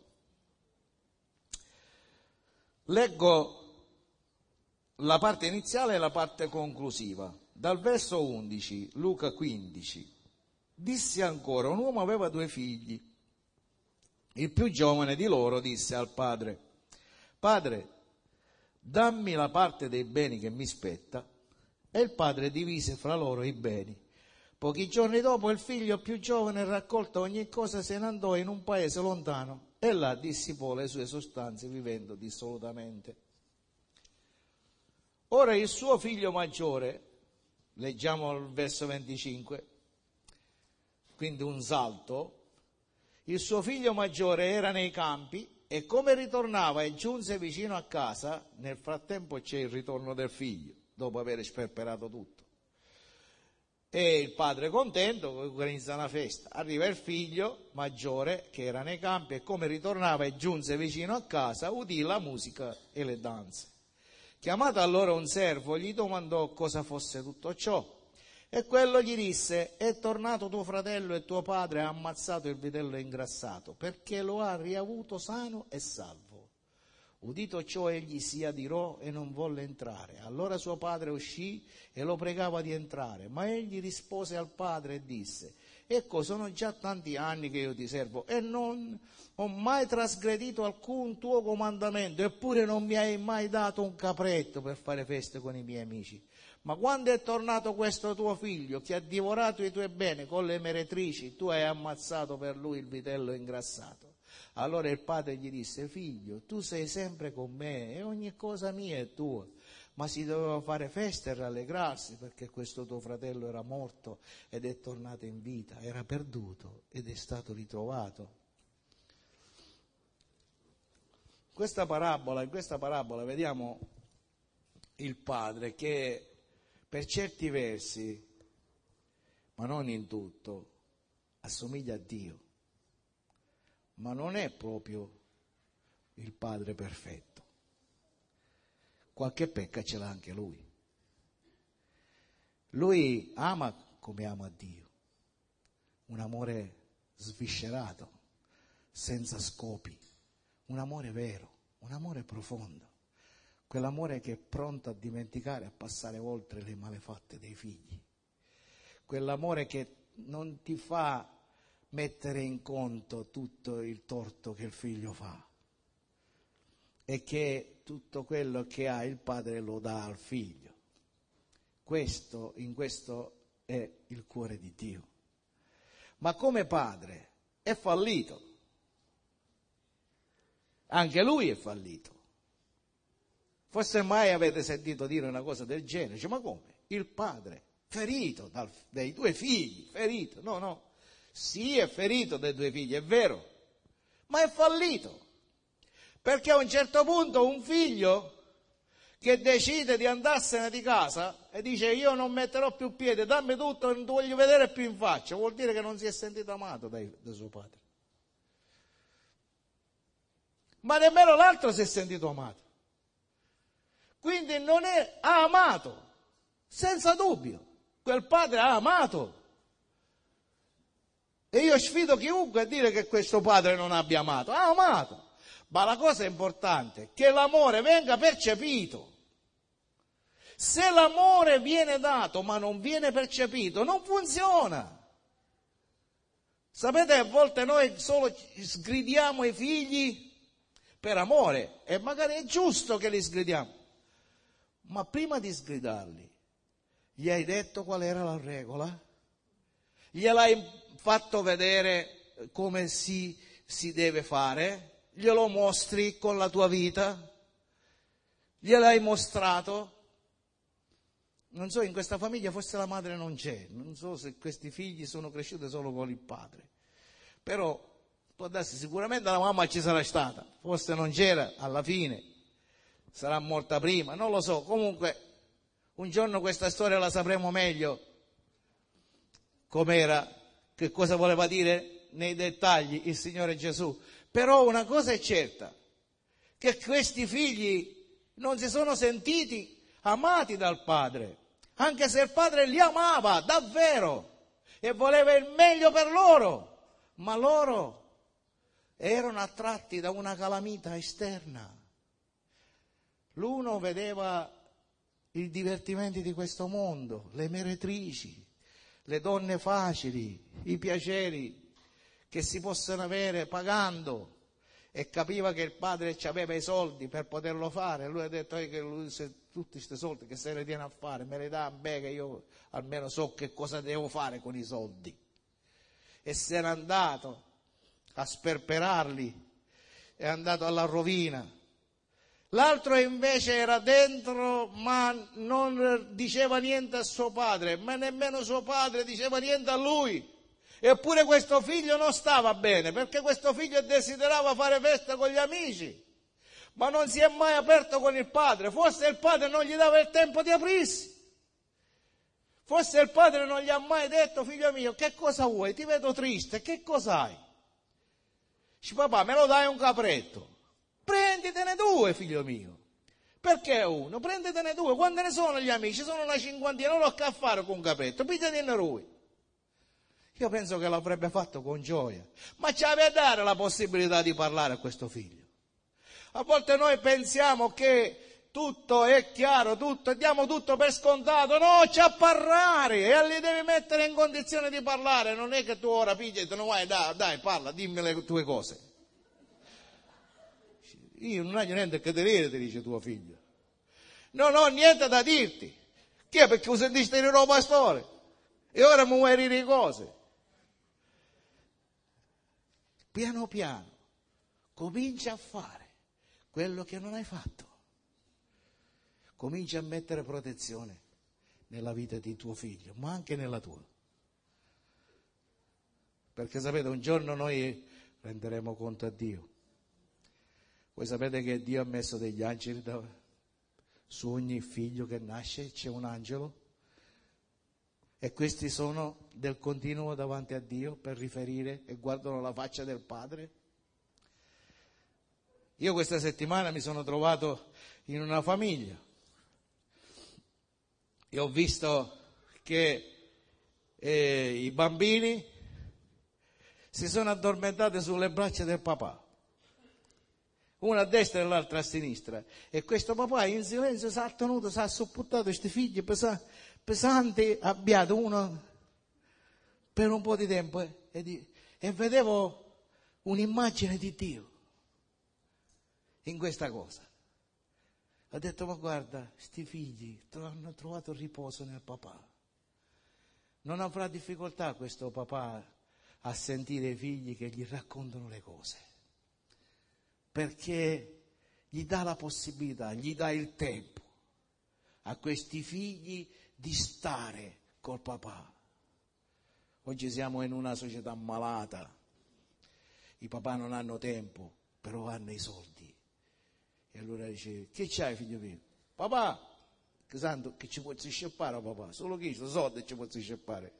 Leggo la parte iniziale e la parte conclusiva. Dal verso 11, Luca 15, disse ancora: un uomo aveva 2 figli. Il più giovane di loro disse al padre: Padre, dammi la parte dei beni che mi spetta. E il padre divise fra loro i beni. Pochi giorni dopo il figlio più giovane, raccolta ogni cosa, se ne andò in un paese lontano e là dissipò le sue sostanze vivendo dissolutamente. Ora il suo figlio maggiore, leggiamo il verso 25, quindi un salto. Il suo figlio maggiore era nei campi e come ritornava e giunse vicino a casa, nel frattempo c'è il ritorno del figlio, dopo aver sperperato tutto. E il padre contento organizza una festa. Arriva il figlio maggiore che era nei campi e come ritornava e giunse vicino a casa, udì la musica e le danze. Chiamato allora un servo, gli domandò cosa fosse tutto ciò. E quello gli disse: è tornato tuo fratello e tuo padre ha ammazzato il vitello ingrassato, perché lo ha riavuto sano e salvo. Udito ciò egli si adirò e non volle entrare. Allora suo padre uscì e lo pregava di entrare, ma egli rispose al padre e disse: ecco, sono già tanti anni che io ti servo e non ho mai trasgredito alcun tuo comandamento, eppure non mi hai mai dato un capretto per fare feste con i miei amici. Ma quando è tornato questo tuo figlio che ha divorato i tuoi beni con le meretrici, tu hai ammazzato per lui il vitello ingrassato. Allora il padre gli disse: figlio, tu sei sempre con me e ogni cosa mia è tua. Ma si doveva fare festa e rallegrarsi, perché questo tuo fratello era morto ed è tornato in vita, era perduto ed è stato ritrovato. In questa parabola vediamo il padre che per certi versi, ma non in tutto, assomiglia a Dio, ma non è proprio il padre perfetto. Qualche pecca ce l'ha anche lui. Lui ama come ama Dio, un amore sviscerato, senza scopi, un amore vero, un amore profondo. Quell'amore che è pronto a dimenticare, a passare oltre le malefatte dei figli. Quell'amore che non ti fa mettere in conto tutto il torto che il figlio fa. E che tutto quello che ha il padre lo dà al figlio. In questo è il cuore di Dio. Ma come padre è fallito. Anche lui è fallito. Forse mai avete sentito dire una cosa del genere? Dice, ma come? Il padre ferito dai 2 figli, ferito. No, sì è ferito dai 2 figli, è vero, ma è fallito. Perché a un certo punto un figlio che decide di andarsene di casa e dice: io non metterò più piede, dammi tutto, non ti voglio vedere più in faccia, vuol dire che non si è sentito amato da suo padre. Ma nemmeno l'altro si è sentito amato. Quindi ha amato, senza dubbio, quel padre ha amato. E io sfido chiunque a dire che questo padre non abbia amato, ha amato. Ma la cosa importante è che l'amore venga percepito. Se l'amore viene dato ma non viene percepito, non funziona. Sapete, a volte noi solo sgridiamo i figli per amore, e magari è giusto che li sgridiamo. Ma prima di sgridarli, gli hai detto qual era la regola? Gliel'hai fatto vedere come si deve fare? Glielo mostri con la tua vita? Gliel'hai mostrato? Non so, in questa famiglia forse la madre non c'è, non so se questi figli sono cresciuti solo con il padre, però può darsi, sicuramente la mamma ci sarà stata, forse non c'era alla fine, sarà morta prima, non lo so. Comunque un giorno questa storia la sapremo meglio com'era, che cosa voleva dire nei dettagli il Signore Gesù. Però una cosa è certa, che questi figli non si sono sentiti amati dal padre, anche se il padre li amava davvero e voleva il meglio per loro, ma loro erano attratti da una calamita esterna. L'uno vedeva i divertimenti di questo mondo, le meretrici, le donne facili, i piaceri che si possono avere pagando, e capiva che il padre ci aveva i soldi per poterlo fare. Lui ha detto che lui, se tutti questi soldi che se ne tiene a fare me li dà a me, che io almeno so che cosa devo fare con i soldi. E se n'è andato a sperperarli, è andato alla rovina. L'altro invece era dentro, ma non diceva niente a suo padre, ma nemmeno suo padre diceva niente a lui. Eppure questo figlio non stava bene, perché questo figlio desiderava fare festa con gli amici, ma non si è mai aperto con il padre. Forse il padre non gli dava il tempo di aprirsi. Forse il padre non gli ha mai detto: figlio mio, che cosa vuoi? Ti vedo triste, che cosa hai? Dice: papà, me lo dai un capretto? Prenditene due, figlio mio. Perché uno? Prenditene due. Quante ne sono gli amici? Sono una cinquantina, non ho che a fare con un capretto, pigliatene lui. Io penso che l'avrebbe fatto con gioia, ma ci aveva dare la possibilità di parlare a questo figlio. A volte noi pensiamo che tutto è chiaro, diamo tutto per scontato. No, c'è a parlare, e li devi mettere in condizione di parlare. Non è che tu ora pigli e te ne vai, dai, parla, dimmi le tue cose. Io non ho niente che dire, ti dice tuo figlio. Non ho niente da dirti. Che è? Perché sentiste il nuovo pastore e ora mi vuoi dire cose. Piano piano comincia a fare quello che non hai fatto. Comincia a mettere protezione nella vita di tuo figlio, ma anche nella tua. Perché sapete, un giorno noi renderemo conto a Dio. Voi sapete che Dio ha messo degli angeli su ogni figlio che nasce, c'è un angelo, e questi sono del continuo davanti a Dio per riferire e guardano la faccia del Padre. Io questa settimana mi sono trovato in una famiglia e ho visto che i bambini si sono addormentati sulle braccia del papà, uno a destra e l'altro a sinistra, e questo papà in silenzio si è tenuto, si è sopportato questi figli pesanti, abbiati uno per un po' di tempo, e vedevo un'immagine di Dio in questa cosa. Ho detto: ma guarda, sti figli hanno trovato riposo nel papà. Non avrà difficoltà questo papà a sentire i figli che gli raccontano le cose, perché gli dà la possibilità, gli dà il tempo a questi figli di stare col papà. Oggi siamo in una società malata, i papà non hanno tempo, però hanno i soldi. E allora dice: che c'hai, figlio mio? Papà, che santo che ci puoi sceppare, papà, solo chi c'è soldi ci puoi sceppare.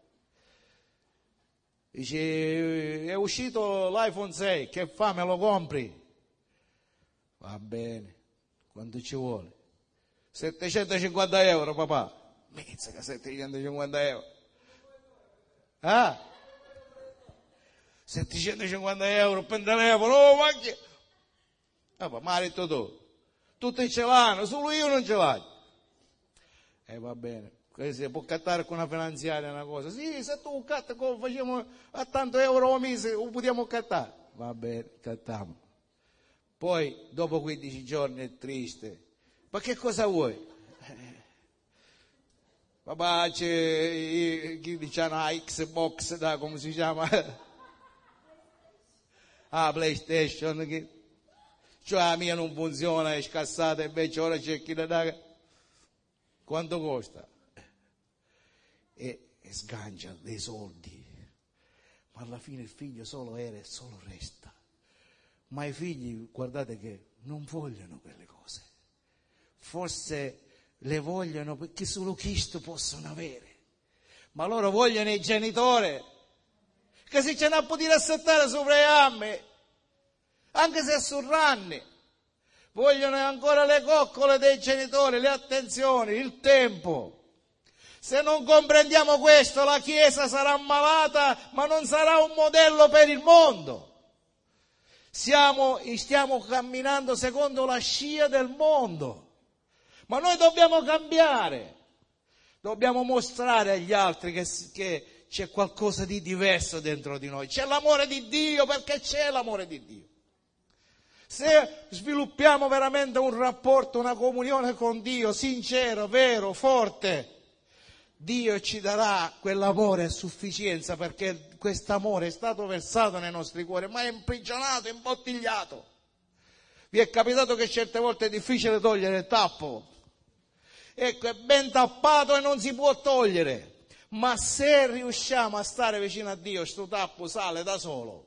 Dice: è uscito l'iPhone 6, che fa, me lo compri? Va bene, quanto ci vuole? 750 euro, papà. Mezza che 750 euro. Ah? 750 euro per telefono, oh, ma che... Ma ha detto tu. Tutti ce l'hanno, solo io non ce l'ho. Va bene. Si può cattare con una finanziaria una cosa. Sì, se tu catta, facciamo a tanto euro al mese, lo possiamo cattare. Va bene, cattiamo. Poi, dopo 15 giorni è triste. Ma che cosa vuoi? Papà, c'è chi dice una Xbox, come si chiama? PlayStation, cioè la mia non funziona, è scassata, invece ora c'è chi la dà. Quanto costa? E sgancia dei soldi, ma alla fine il figlio solo era e solo resta. Ma i figli, guardate che non vogliono quelle cose, forse le vogliono perché solo Cristo possono avere, ma loro vogliono il genitore che si ce ne può dire assettare sopra le amme, anche se sono ranni. Vogliono ancora le coccole dei genitori, le attenzioni, il tempo. Se non comprendiamo questo, la Chiesa sarà malata, ma non sarà un modello per il mondo. Stiamo camminando secondo la scia del mondo, ma noi dobbiamo cambiare, dobbiamo mostrare agli altri che c'è qualcosa di diverso dentro di noi, c'è l'amore di Dio, perché c'è l'amore di Dio. Se sviluppiamo veramente un rapporto, una comunione con Dio sincero, vero, forte, Dio ci darà quell'amore a sufficienza, perché quest'amore è stato versato nei nostri cuori, ma è imprigionato, imbottigliato. Vi è capitato che certe volte è difficile togliere il tappo? Ecco, è ben tappato e non si può togliere, ma se riusciamo a stare vicino a Dio, sto tappo sale da solo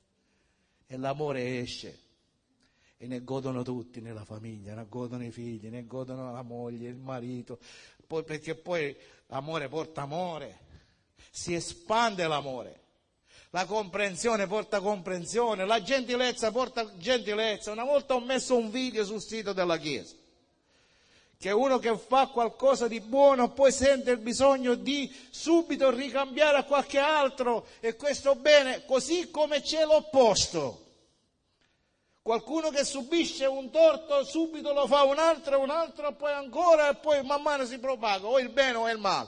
e l'amore esce. E ne godono tutti nella famiglia, ne godono i figli, ne godono la moglie, il marito, poi, perché poi l'amore porta amore, si espande l'amore, la comprensione porta comprensione, la gentilezza porta gentilezza. Una volta ho messo un video sul sito della Chiesa, che uno che fa qualcosa di buono poi sente il bisogno di subito ricambiare a qualche altro, e questo bene, così come c'è l'opposto. Qualcuno che subisce un torto subito lo fa un altro, poi ancora, e poi man mano si propaga, o il bene o il male.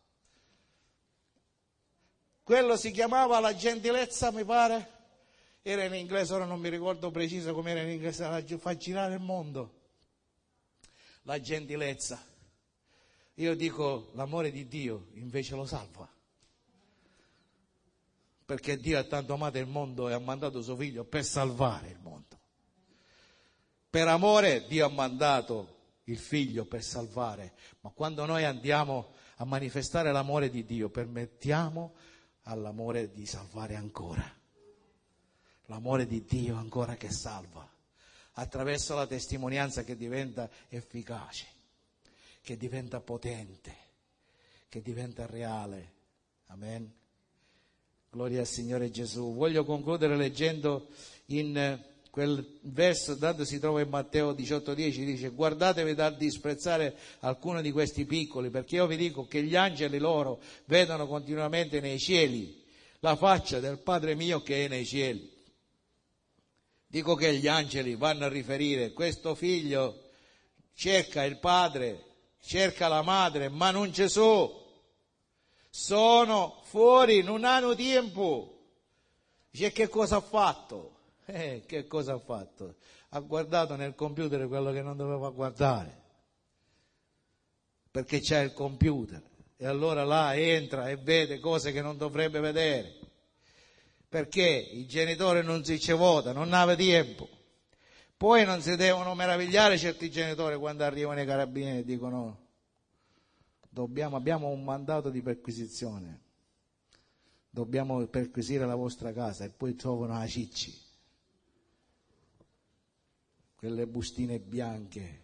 Quello si chiamava la gentilezza, mi pare, era in inglese, ora non mi ricordo preciso come era in inglese, fa girare il mondo. La gentilezza. Io dico, l'amore di Dio invece lo salva. Perché Dio ha tanto amato il mondo e ha mandato suo figlio per salvare il mondo. Per amore Dio ha mandato il figlio per salvare, ma quando noi andiamo a manifestare l'amore di Dio, permettiamo all'amore di salvare ancora. L'amore di Dio ancora che salva, attraverso la testimonianza che diventa efficace, che diventa potente, che diventa reale. Amen. Gloria al Signore Gesù. Voglio concludere leggendo in quel verso, tanto si trova in Matteo 18,10, dice: guardatevi dal disprezzare alcuno di questi piccoli, perché io vi dico che gli angeli loro vedono continuamente nei cieli la faccia del Padre mio che è nei cieli. Dico che gli angeli vanno a riferire: questo figlio cerca il padre, cerca la madre, ma non ci sono fuori, non hanno tempo. Dice: che cosa ha fatto? Che cosa ha fatto? Ha guardato nel computer quello che non doveva guardare, perché c'è il computer, e allora là entra e vede cose che non dovrebbe vedere, perché i genitori non si ci vota, non aveva tempo. Poi non si devono meravigliare certi genitori quando arrivano i carabinieri e dicono: abbiamo un mandato di perquisizione, dobbiamo perquisire la vostra casa, e poi trovano la cicci, quelle bustine bianche,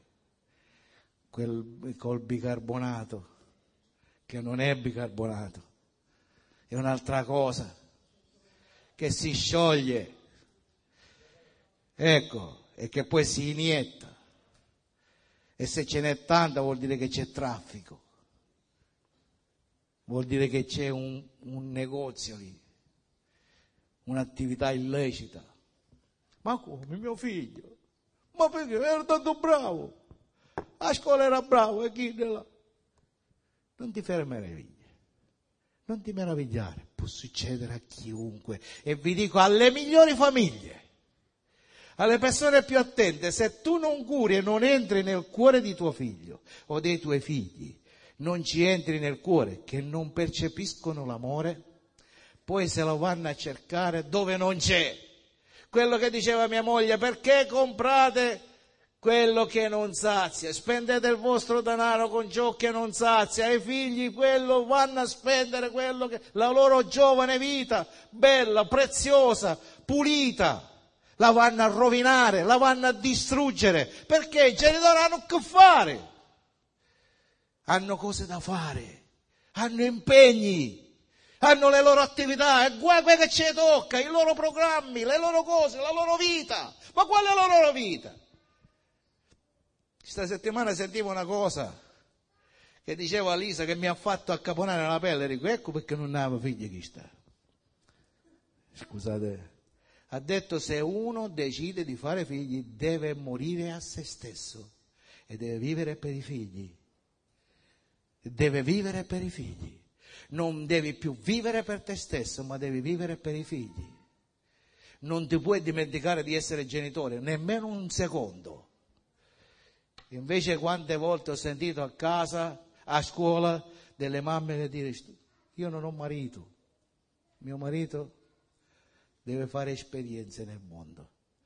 col bicarbonato, che non è bicarbonato, è un'altra cosa, che si scioglie, ecco, e che poi si inietta, e se ce n'è tanta vuol dire che c'è traffico, vuol dire che c'è un negozio lì, un'attività illecita. Ma come, mio figlio? Ma perché? Ero tanto bravo. A scuola era bravo, e chi là? Non ti fare meraviglie. Non ti meravigliare. Può succedere a chiunque. E vi dico, alle migliori famiglie, alle persone più attente, se tu non curi e non entri nel cuore di tuo figlio o dei tuoi figli, non ci entri nel cuore, che non percepiscono l'amore, poi se lo vanno a cercare dove non c'è. Quello che diceva mia moglie, perché comprate quello che non sazia? Spendete il vostro denaro con ciò che non sazia. I figli quello vanno a spendere quello che la loro giovane vita, bella, preziosa, pulita, la vanno a rovinare, la vanno a distruggere, perché i genitori hanno che fare, hanno cose da fare, hanno impegni, hanno le loro attività, e guarda che ci tocca, i loro programmi, le loro cose, la loro vita. Ma qual è la loro vita? Questa settimana sentivo una cosa che dicevo a Lisa, che mi ha fatto accaponare la pelle, dico, ecco perché non avevo figli chi sta. Scusate, ha detto, se uno decide di fare figli deve morire a se stesso e deve vivere per i figli. Deve vivere per i figli. Non devi più vivere per te stesso, ma devi vivere per i figli. Non ti puoi dimenticare di essere genitore, nemmeno un secondo. Invece quante volte ho sentito a casa, a scuola, delle mamme che dire, io non ho marito, mio marito deve fare esperienze nel mondo.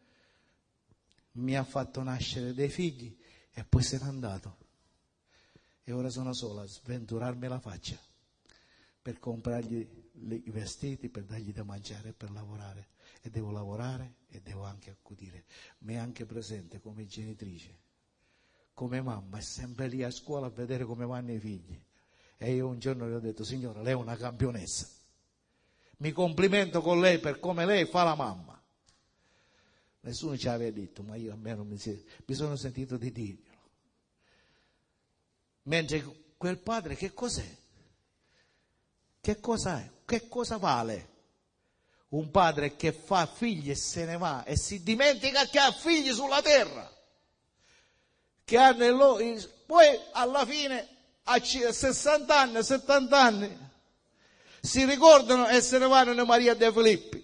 Mi ha fatto nascere dei figli e poi se n'è andato. E ora sono sola a sventurarmi la faccia per comprargli i vestiti, per dargli da mangiare, per lavorare. E devo lavorare e devo anche accudire. Mi è anche presente come genitrice, come mamma, è sempre lì a scuola a vedere come vanno i figli. E io un giorno le ho detto, signora, lei è una campionessa. Mi complimento con lei per come lei fa la mamma. Nessuno ci aveva detto, ma io a me non mi sono sentito di dirglielo. Mentre quel padre che cos'è? Che cosa è? Che cosa vale? Un padre che fa figli e se ne va e si dimentica che ha figli sulla terra, che hanno poi alla fine a 60 anni, 70 anni si ricordano e se ne vanno in Maria De Filippi.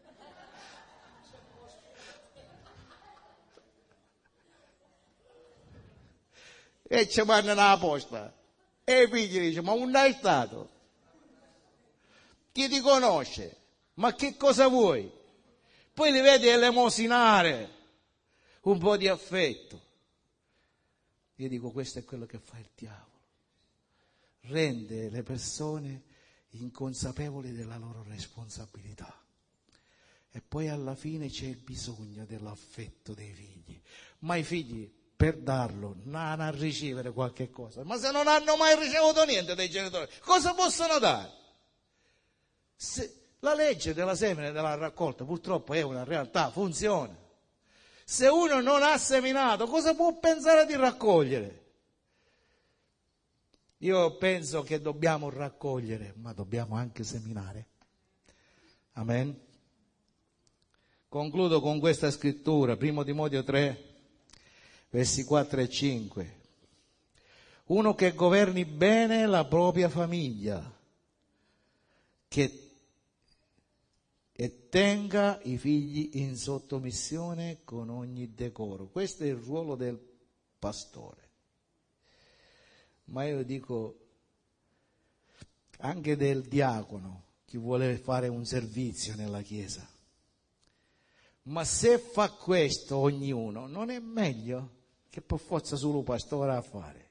E ci mandano alla posta. E i figli dicono, ma non è stato? Chi ti conosce? Ma che cosa vuoi? Poi li vedi elemosinare un po' di affetto. Io dico, questo è quello che fa il diavolo. Rende le persone inconsapevoli della loro responsabilità. E poi alla fine c'è il bisogno dell'affetto dei figli. Ma i figli, per darlo, non hanno a ricevere qualche cosa. Ma se non hanno mai ricevuto niente dai genitori, cosa possono dare? La legge della semina e della raccolta purtroppo è una realtà, funziona. Se uno non ha seminato, cosa può pensare di raccogliere? Io penso che dobbiamo raccogliere, ma dobbiamo anche seminare. Amen. Concludo con questa scrittura, 1 Timoteo 3, versi 4 e 5. Uno che governi bene la propria famiglia, e tenga i figli in sottomissione con ogni decoro. Questo è il ruolo del pastore. Ma io dico anche del diacono, chi vuole fare un servizio nella chiesa. Ma se fa questo ognuno, non è meglio che per forza solo pastore a fare?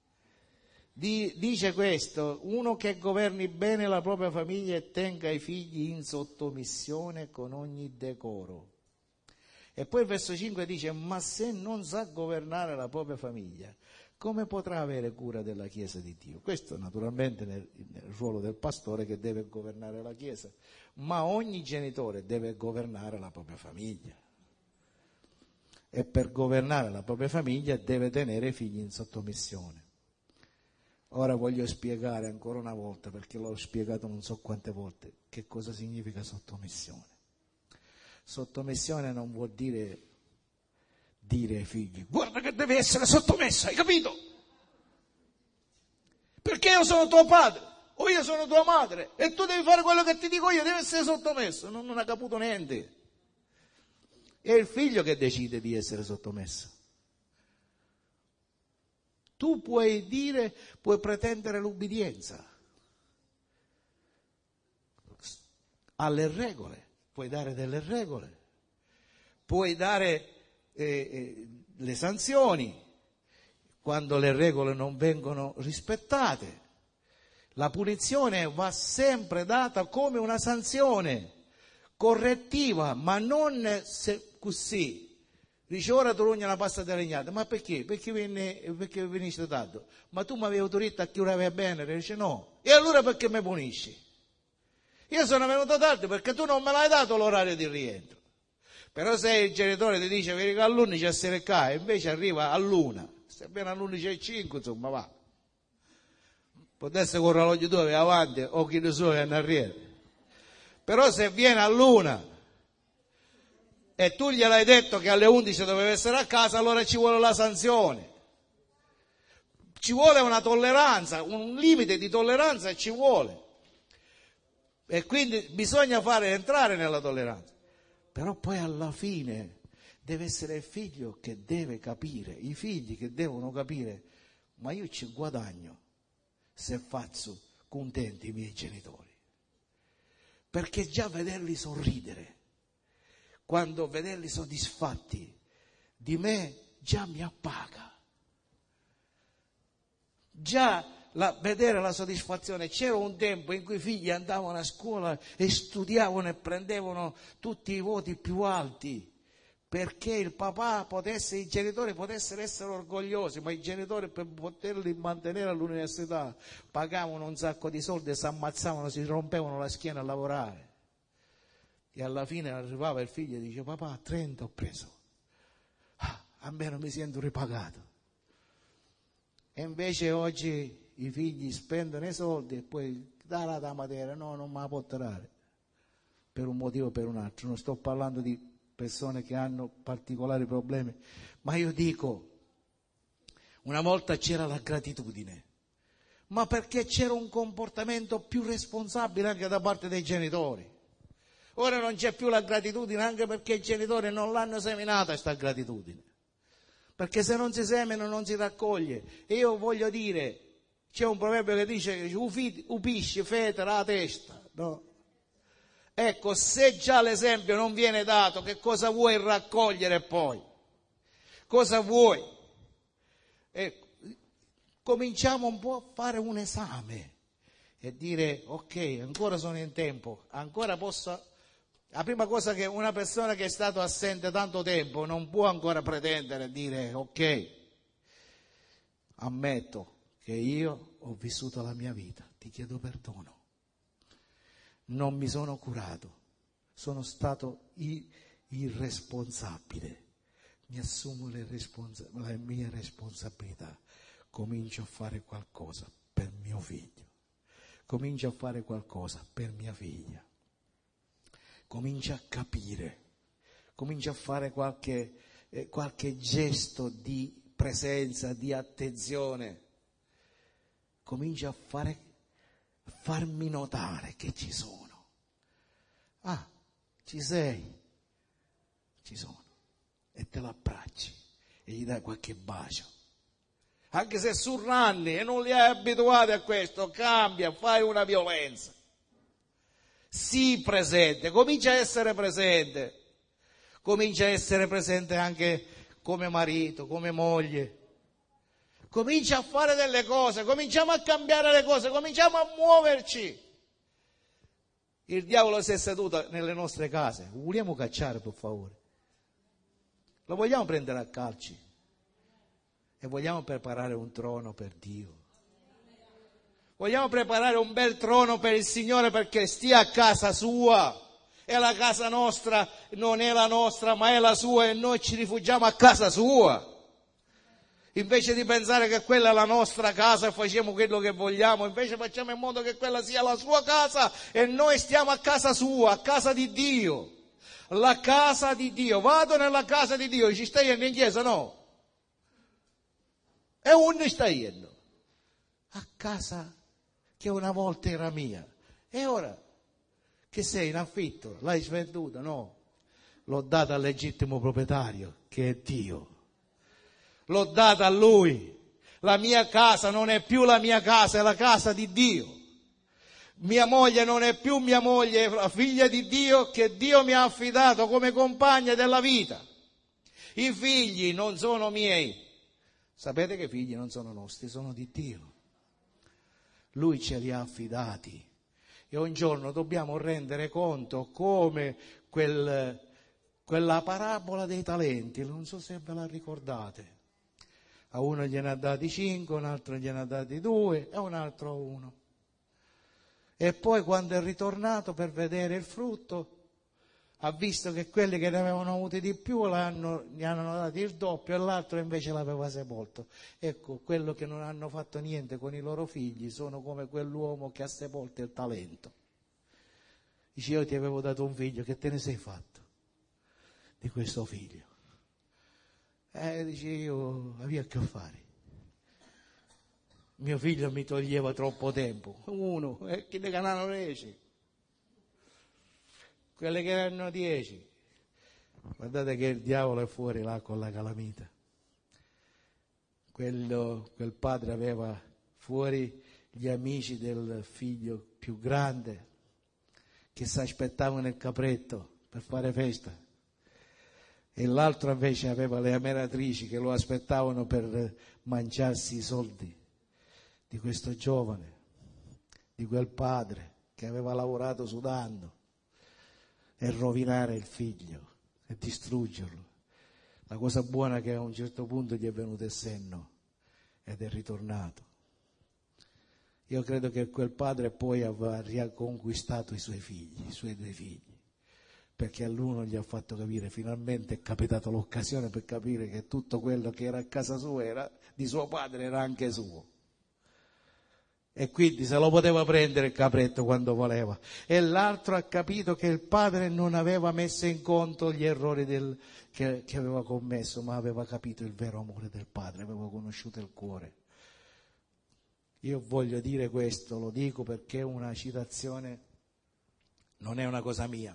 Dice questo, uno che governi bene la propria famiglia e tenga i figli in sottomissione con ogni decoro. E poi il verso 5 dice, ma se non sa governare la propria famiglia, come potrà avere cura della Chiesa di Dio? Questo naturalmente nel ruolo del pastore che deve governare la Chiesa, ma ogni genitore deve governare la propria famiglia. E per governare la propria famiglia deve tenere i figli in sottomissione. Ora voglio spiegare ancora una volta, perché l'ho spiegato non so quante volte, che cosa significa sottomissione. Sottomissione non vuol dire dire ai figli: guarda che devi essere sottomesso, hai capito? Perché io sono tuo padre o io sono tua madre e tu devi fare quello che ti dico io, devi essere sottomesso. Non ha capito niente. È il figlio che decide di essere sottomesso. Tu puoi pretendere l'ubbidienza alle regole, puoi dare delle regole, puoi dare le sanzioni quando le regole non vengono rispettate. La punizione va sempre data come una sanzione correttiva, ma non così. Dice: ora tu rogna la pasta di legnata. Ma perché? Perché veniste tanto? Ma tu mi avevi autorizzato a chiudere bene? Dice: no. E allora perché mi punisci? Io sono venuto tardi perché tu non me l'hai dato l'orario di rientro. Però se il genitore ti dice: vieni all'11 a sera qua, e invece arriva all'1, se viene all'11:05, insomma, va. Potesse con l'orologio tuo che avanti o chi ne so che in arriera. Però se viene all'1 e tu gliel'hai detto che alle 11 doveva essere a casa, allora ci vuole la sanzione. Ci vuole una tolleranza, un limite di tolleranza ci vuole. E quindi bisogna fare entrare nella tolleranza. Però poi alla fine deve essere il figlio che deve capire, i figli che devono capire: ma io ci guadagno se faccio contenti i miei genitori. Perché già vederli sorridere, quando vederli soddisfatti di me, già mi appaga. Già vedere la soddisfazione. C'era un tempo in cui i figli andavano a scuola e studiavano e prendevano tutti i voti più alti, perché il papà i genitori potessero essere orgogliosi, ma i genitori, per poterli mantenere all'università, pagavano un sacco di soldi e si ammazzavano, si rompevano la schiena a lavorare. E alla fine arrivava il figlio e dice: papà, 30 ho preso, almeno mi sento ripagato. E invece oggi i figli spendono i soldi e poi dalla da materia, no, non me la può dare, per un motivo o per un altro. Non sto parlando di persone che hanno particolari problemi, ma io dico, una volta c'era la gratitudine, ma perché c'era un comportamento più responsabile anche da parte dei genitori. Ora non c'è più la gratitudine, anche perché i genitori non l'hanno seminata questa gratitudine, perché se non si semina non si raccoglie. E io voglio dire, c'è un proverbio che dice: upisci fetera la testa, no? Ecco, se già l'esempio non viene dato, che cosa vuoi raccogliere poi? Cosa vuoi? Cominciamo un po' a fare un esame e dire: ok, ancora sono in tempo, ancora posso. La prima cosa che una persona che è stato assente tanto tempo non può ancora pretendere e dire: ok, ammetto che io ho vissuto la mia vita, ti chiedo perdono, non mi sono curato, sono stato irresponsabile, mi assumo la mia responsabilità, comincio a fare qualcosa per mio figlio, comincio a fare qualcosa per mia figlia, comincio a capire, comincio a fare qualche gesto di presenza, di attenzione, comincio a farmi notare che ci sono. Ah, ci sei? Ci sono. E te l'abbracci e gli dai qualche bacio. Anche se sono anni e non li hai abituati a questo, cambia, fai una violenza. Sii presente, comincia a essere presente. Comincia a essere presente anche come marito, come moglie. Comincia a fare delle cose, cominciamo a cambiare le cose, cominciamo a muoverci. Il diavolo si è seduto nelle nostre case, lo vogliamo cacciare per favore? Lo vogliamo prendere a calci? E vogliamo preparare un trono per Dio? Vogliamo preparare un bel trono per il Signore perché stia a casa sua? E la casa nostra non è la nostra ma è la sua e noi ci rifugiamo a casa sua. Invece di pensare che quella è la nostra casa e facciamo quello che vogliamo, invece facciamo in modo che quella sia la sua casa e noi stiamo a casa sua, a casa di Dio, La casa di Dio. Vado nella casa di Dio. Ci stai in chiesa? No. E onde stai yendo? A casa che una volta era mia. E ora che sei in affitto? L'hai svenduta? No. L'ho data al legittimo proprietario, che è Dio. L'ho data a Lui. La mia casa non è più la mia casa, è la casa di Dio. Mia moglie non è più mia moglie, è la figlia di Dio che Dio mi ha affidato come compagna della vita. I figli non sono miei. Sapete che i figli non sono nostri, sono di Dio. Lui ce li ha affidati. E un giorno dobbiamo rendere conto come quella parabola dei talenti, non so se ve la ricordate. A uno gliene ha dati 5, un altro gliene ha dati 2 e un altro 1. E poi quando è ritornato per vedere il frutto, ha visto che quelli che ne avevano avuti di più gli hanno dati il doppio e l'altro invece l'aveva sepolto. Ecco, quello che non hanno fatto niente con i loro figli sono come quell'uomo che ha sepolto il talento. Dice, io ti avevo dato un figlio, che te ne sei fatto di questo figlio? Dice, io avevo a che fare. Mio figlio mi toglieva troppo tempo. Uno, e chi ne ganano 10? Quelle che erano 10. Guardate che il diavolo è fuori là con la calamita. Quel padre aveva fuori gli amici del figlio più grande che si aspettavano il capretto per fare festa. E l'altro invece aveva le ammiratrici che lo aspettavano per mangiarsi i soldi di questo giovane, di quel padre che aveva lavorato sudando, e rovinare il figlio e distruggerlo. La cosa buona è che a un certo punto gli è venuto il senno ed è ritornato. Io credo che quel padre poi aveva riconquistato i suoi figli, i suoi 2 figli. Perché a lui gli ha fatto capire, finalmente è capitata l'occasione per capire che tutto quello che era a casa sua era di suo padre, era anche suo. E quindi se lo poteva prendere il capretto quando voleva. E l'altro ha capito che il padre non aveva messo in conto gli errori che aveva commesso, ma aveva capito il vero amore del padre, aveva conosciuto il cuore. Io voglio dire questo, lo dico perché una citazione non è una cosa mia.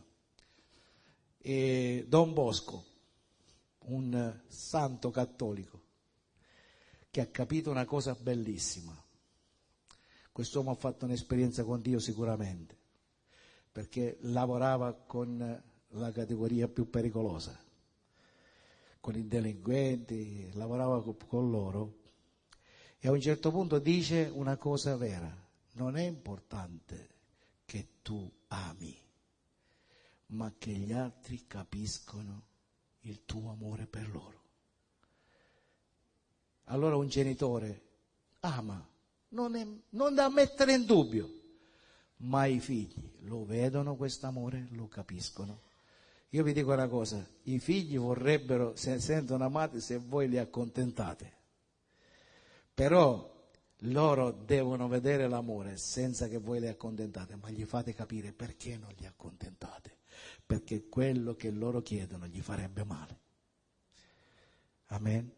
E Don Bosco, un santo cattolico, che ha capito una cosa bellissima. Quest'uomo ha fatto un'esperienza con Dio sicuramente, perché lavorava con la categoria più pericolosa, con i delinquenti, lavorava con loro, e a un certo punto dice una cosa vera: non è importante che tu ami, ma che gli altri capiscono il tuo amore per loro. Allora un genitore ama, non da mettere in dubbio, ma i figli lo vedono quest'amore, lo capiscono. Io vi dico una cosa, i figli vorrebbero, se sentono amati, se voi li accontentate, però loro devono vedere l'amore senza che voi li accontentate, ma gli fate capire perché non li accontentate. Perché quello che loro chiedono gli farebbe male. Amen.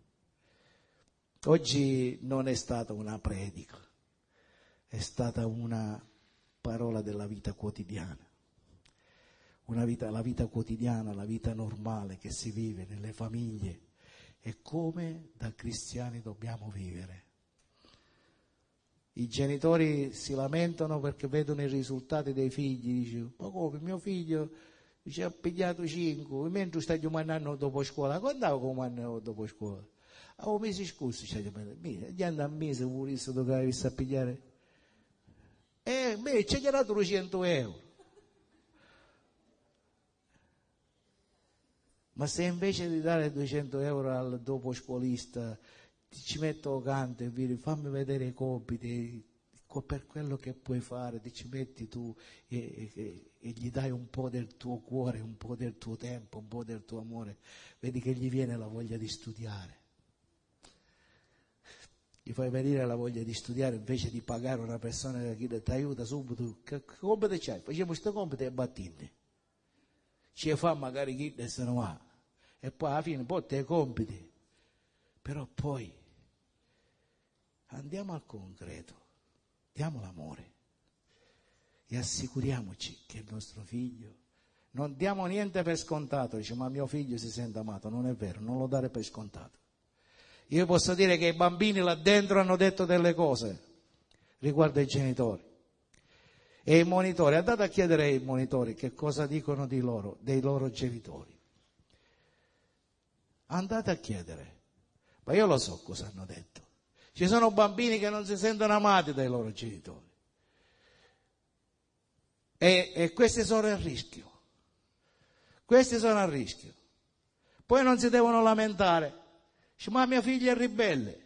Oggi non è stata una predica, è stata una parola della vita quotidiana. La vita quotidiana, la vita normale che si vive nelle famiglie e come da cristiani dobbiamo vivere. I genitori si lamentano perché vedono i risultati dei figli, dicono, ma come mio figlio ci ha pigliato 5, mentre sta andando dopo scuola, quando andavo come anno dopo scuola? A un mese scorso, gli hanno a mese pure se dove a pigliare, ci ha dato 200 euro. Ma se invece di dare 200 euro al dopo scuolista ci metto canto e vi fammi vedere i compiti, per quello che puoi fare, ti ci metti tu e gli dai un po' del tuo cuore, un po' del tuo tempo, un po' del tuo amore, vedi che gli viene la voglia di studiare. Gli fai venire la voglia di studiare invece di pagare una persona che ti aiuta subito. Che compito c'hai? Facciamo questo compito e battiti. ci fa magari chi se ne va, e poi alla fine poi te compiti, però poi andiamo al concreto, diamo l'amore e assicuriamoci che il nostro figlio, non diamo niente per scontato, dice ma mio figlio si sente amato, non è vero, non lo dare per scontato. Io posso dire che i bambini là dentro hanno detto delle cose riguardo ai genitori e i monitori, andate a chiedere ai monitori che cosa dicono di loro, dei loro genitori, andate a chiedere, ma io lo so cosa hanno detto. Ci sono bambini che non si sentono amati dai loro genitori e questi sono a rischio. Questi sono a rischio. Poi non si devono lamentare. Dice, ma mia figlia è ribelle.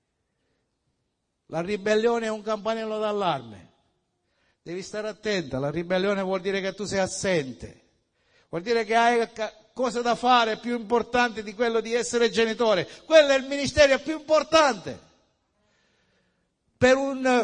La ribellione è un campanello d'allarme. Devi stare attenta. La ribellione vuol dire che tu sei assente. Vuol dire che hai cose da fare più importanti di quello di essere genitore. Quello è il ministero più importante per un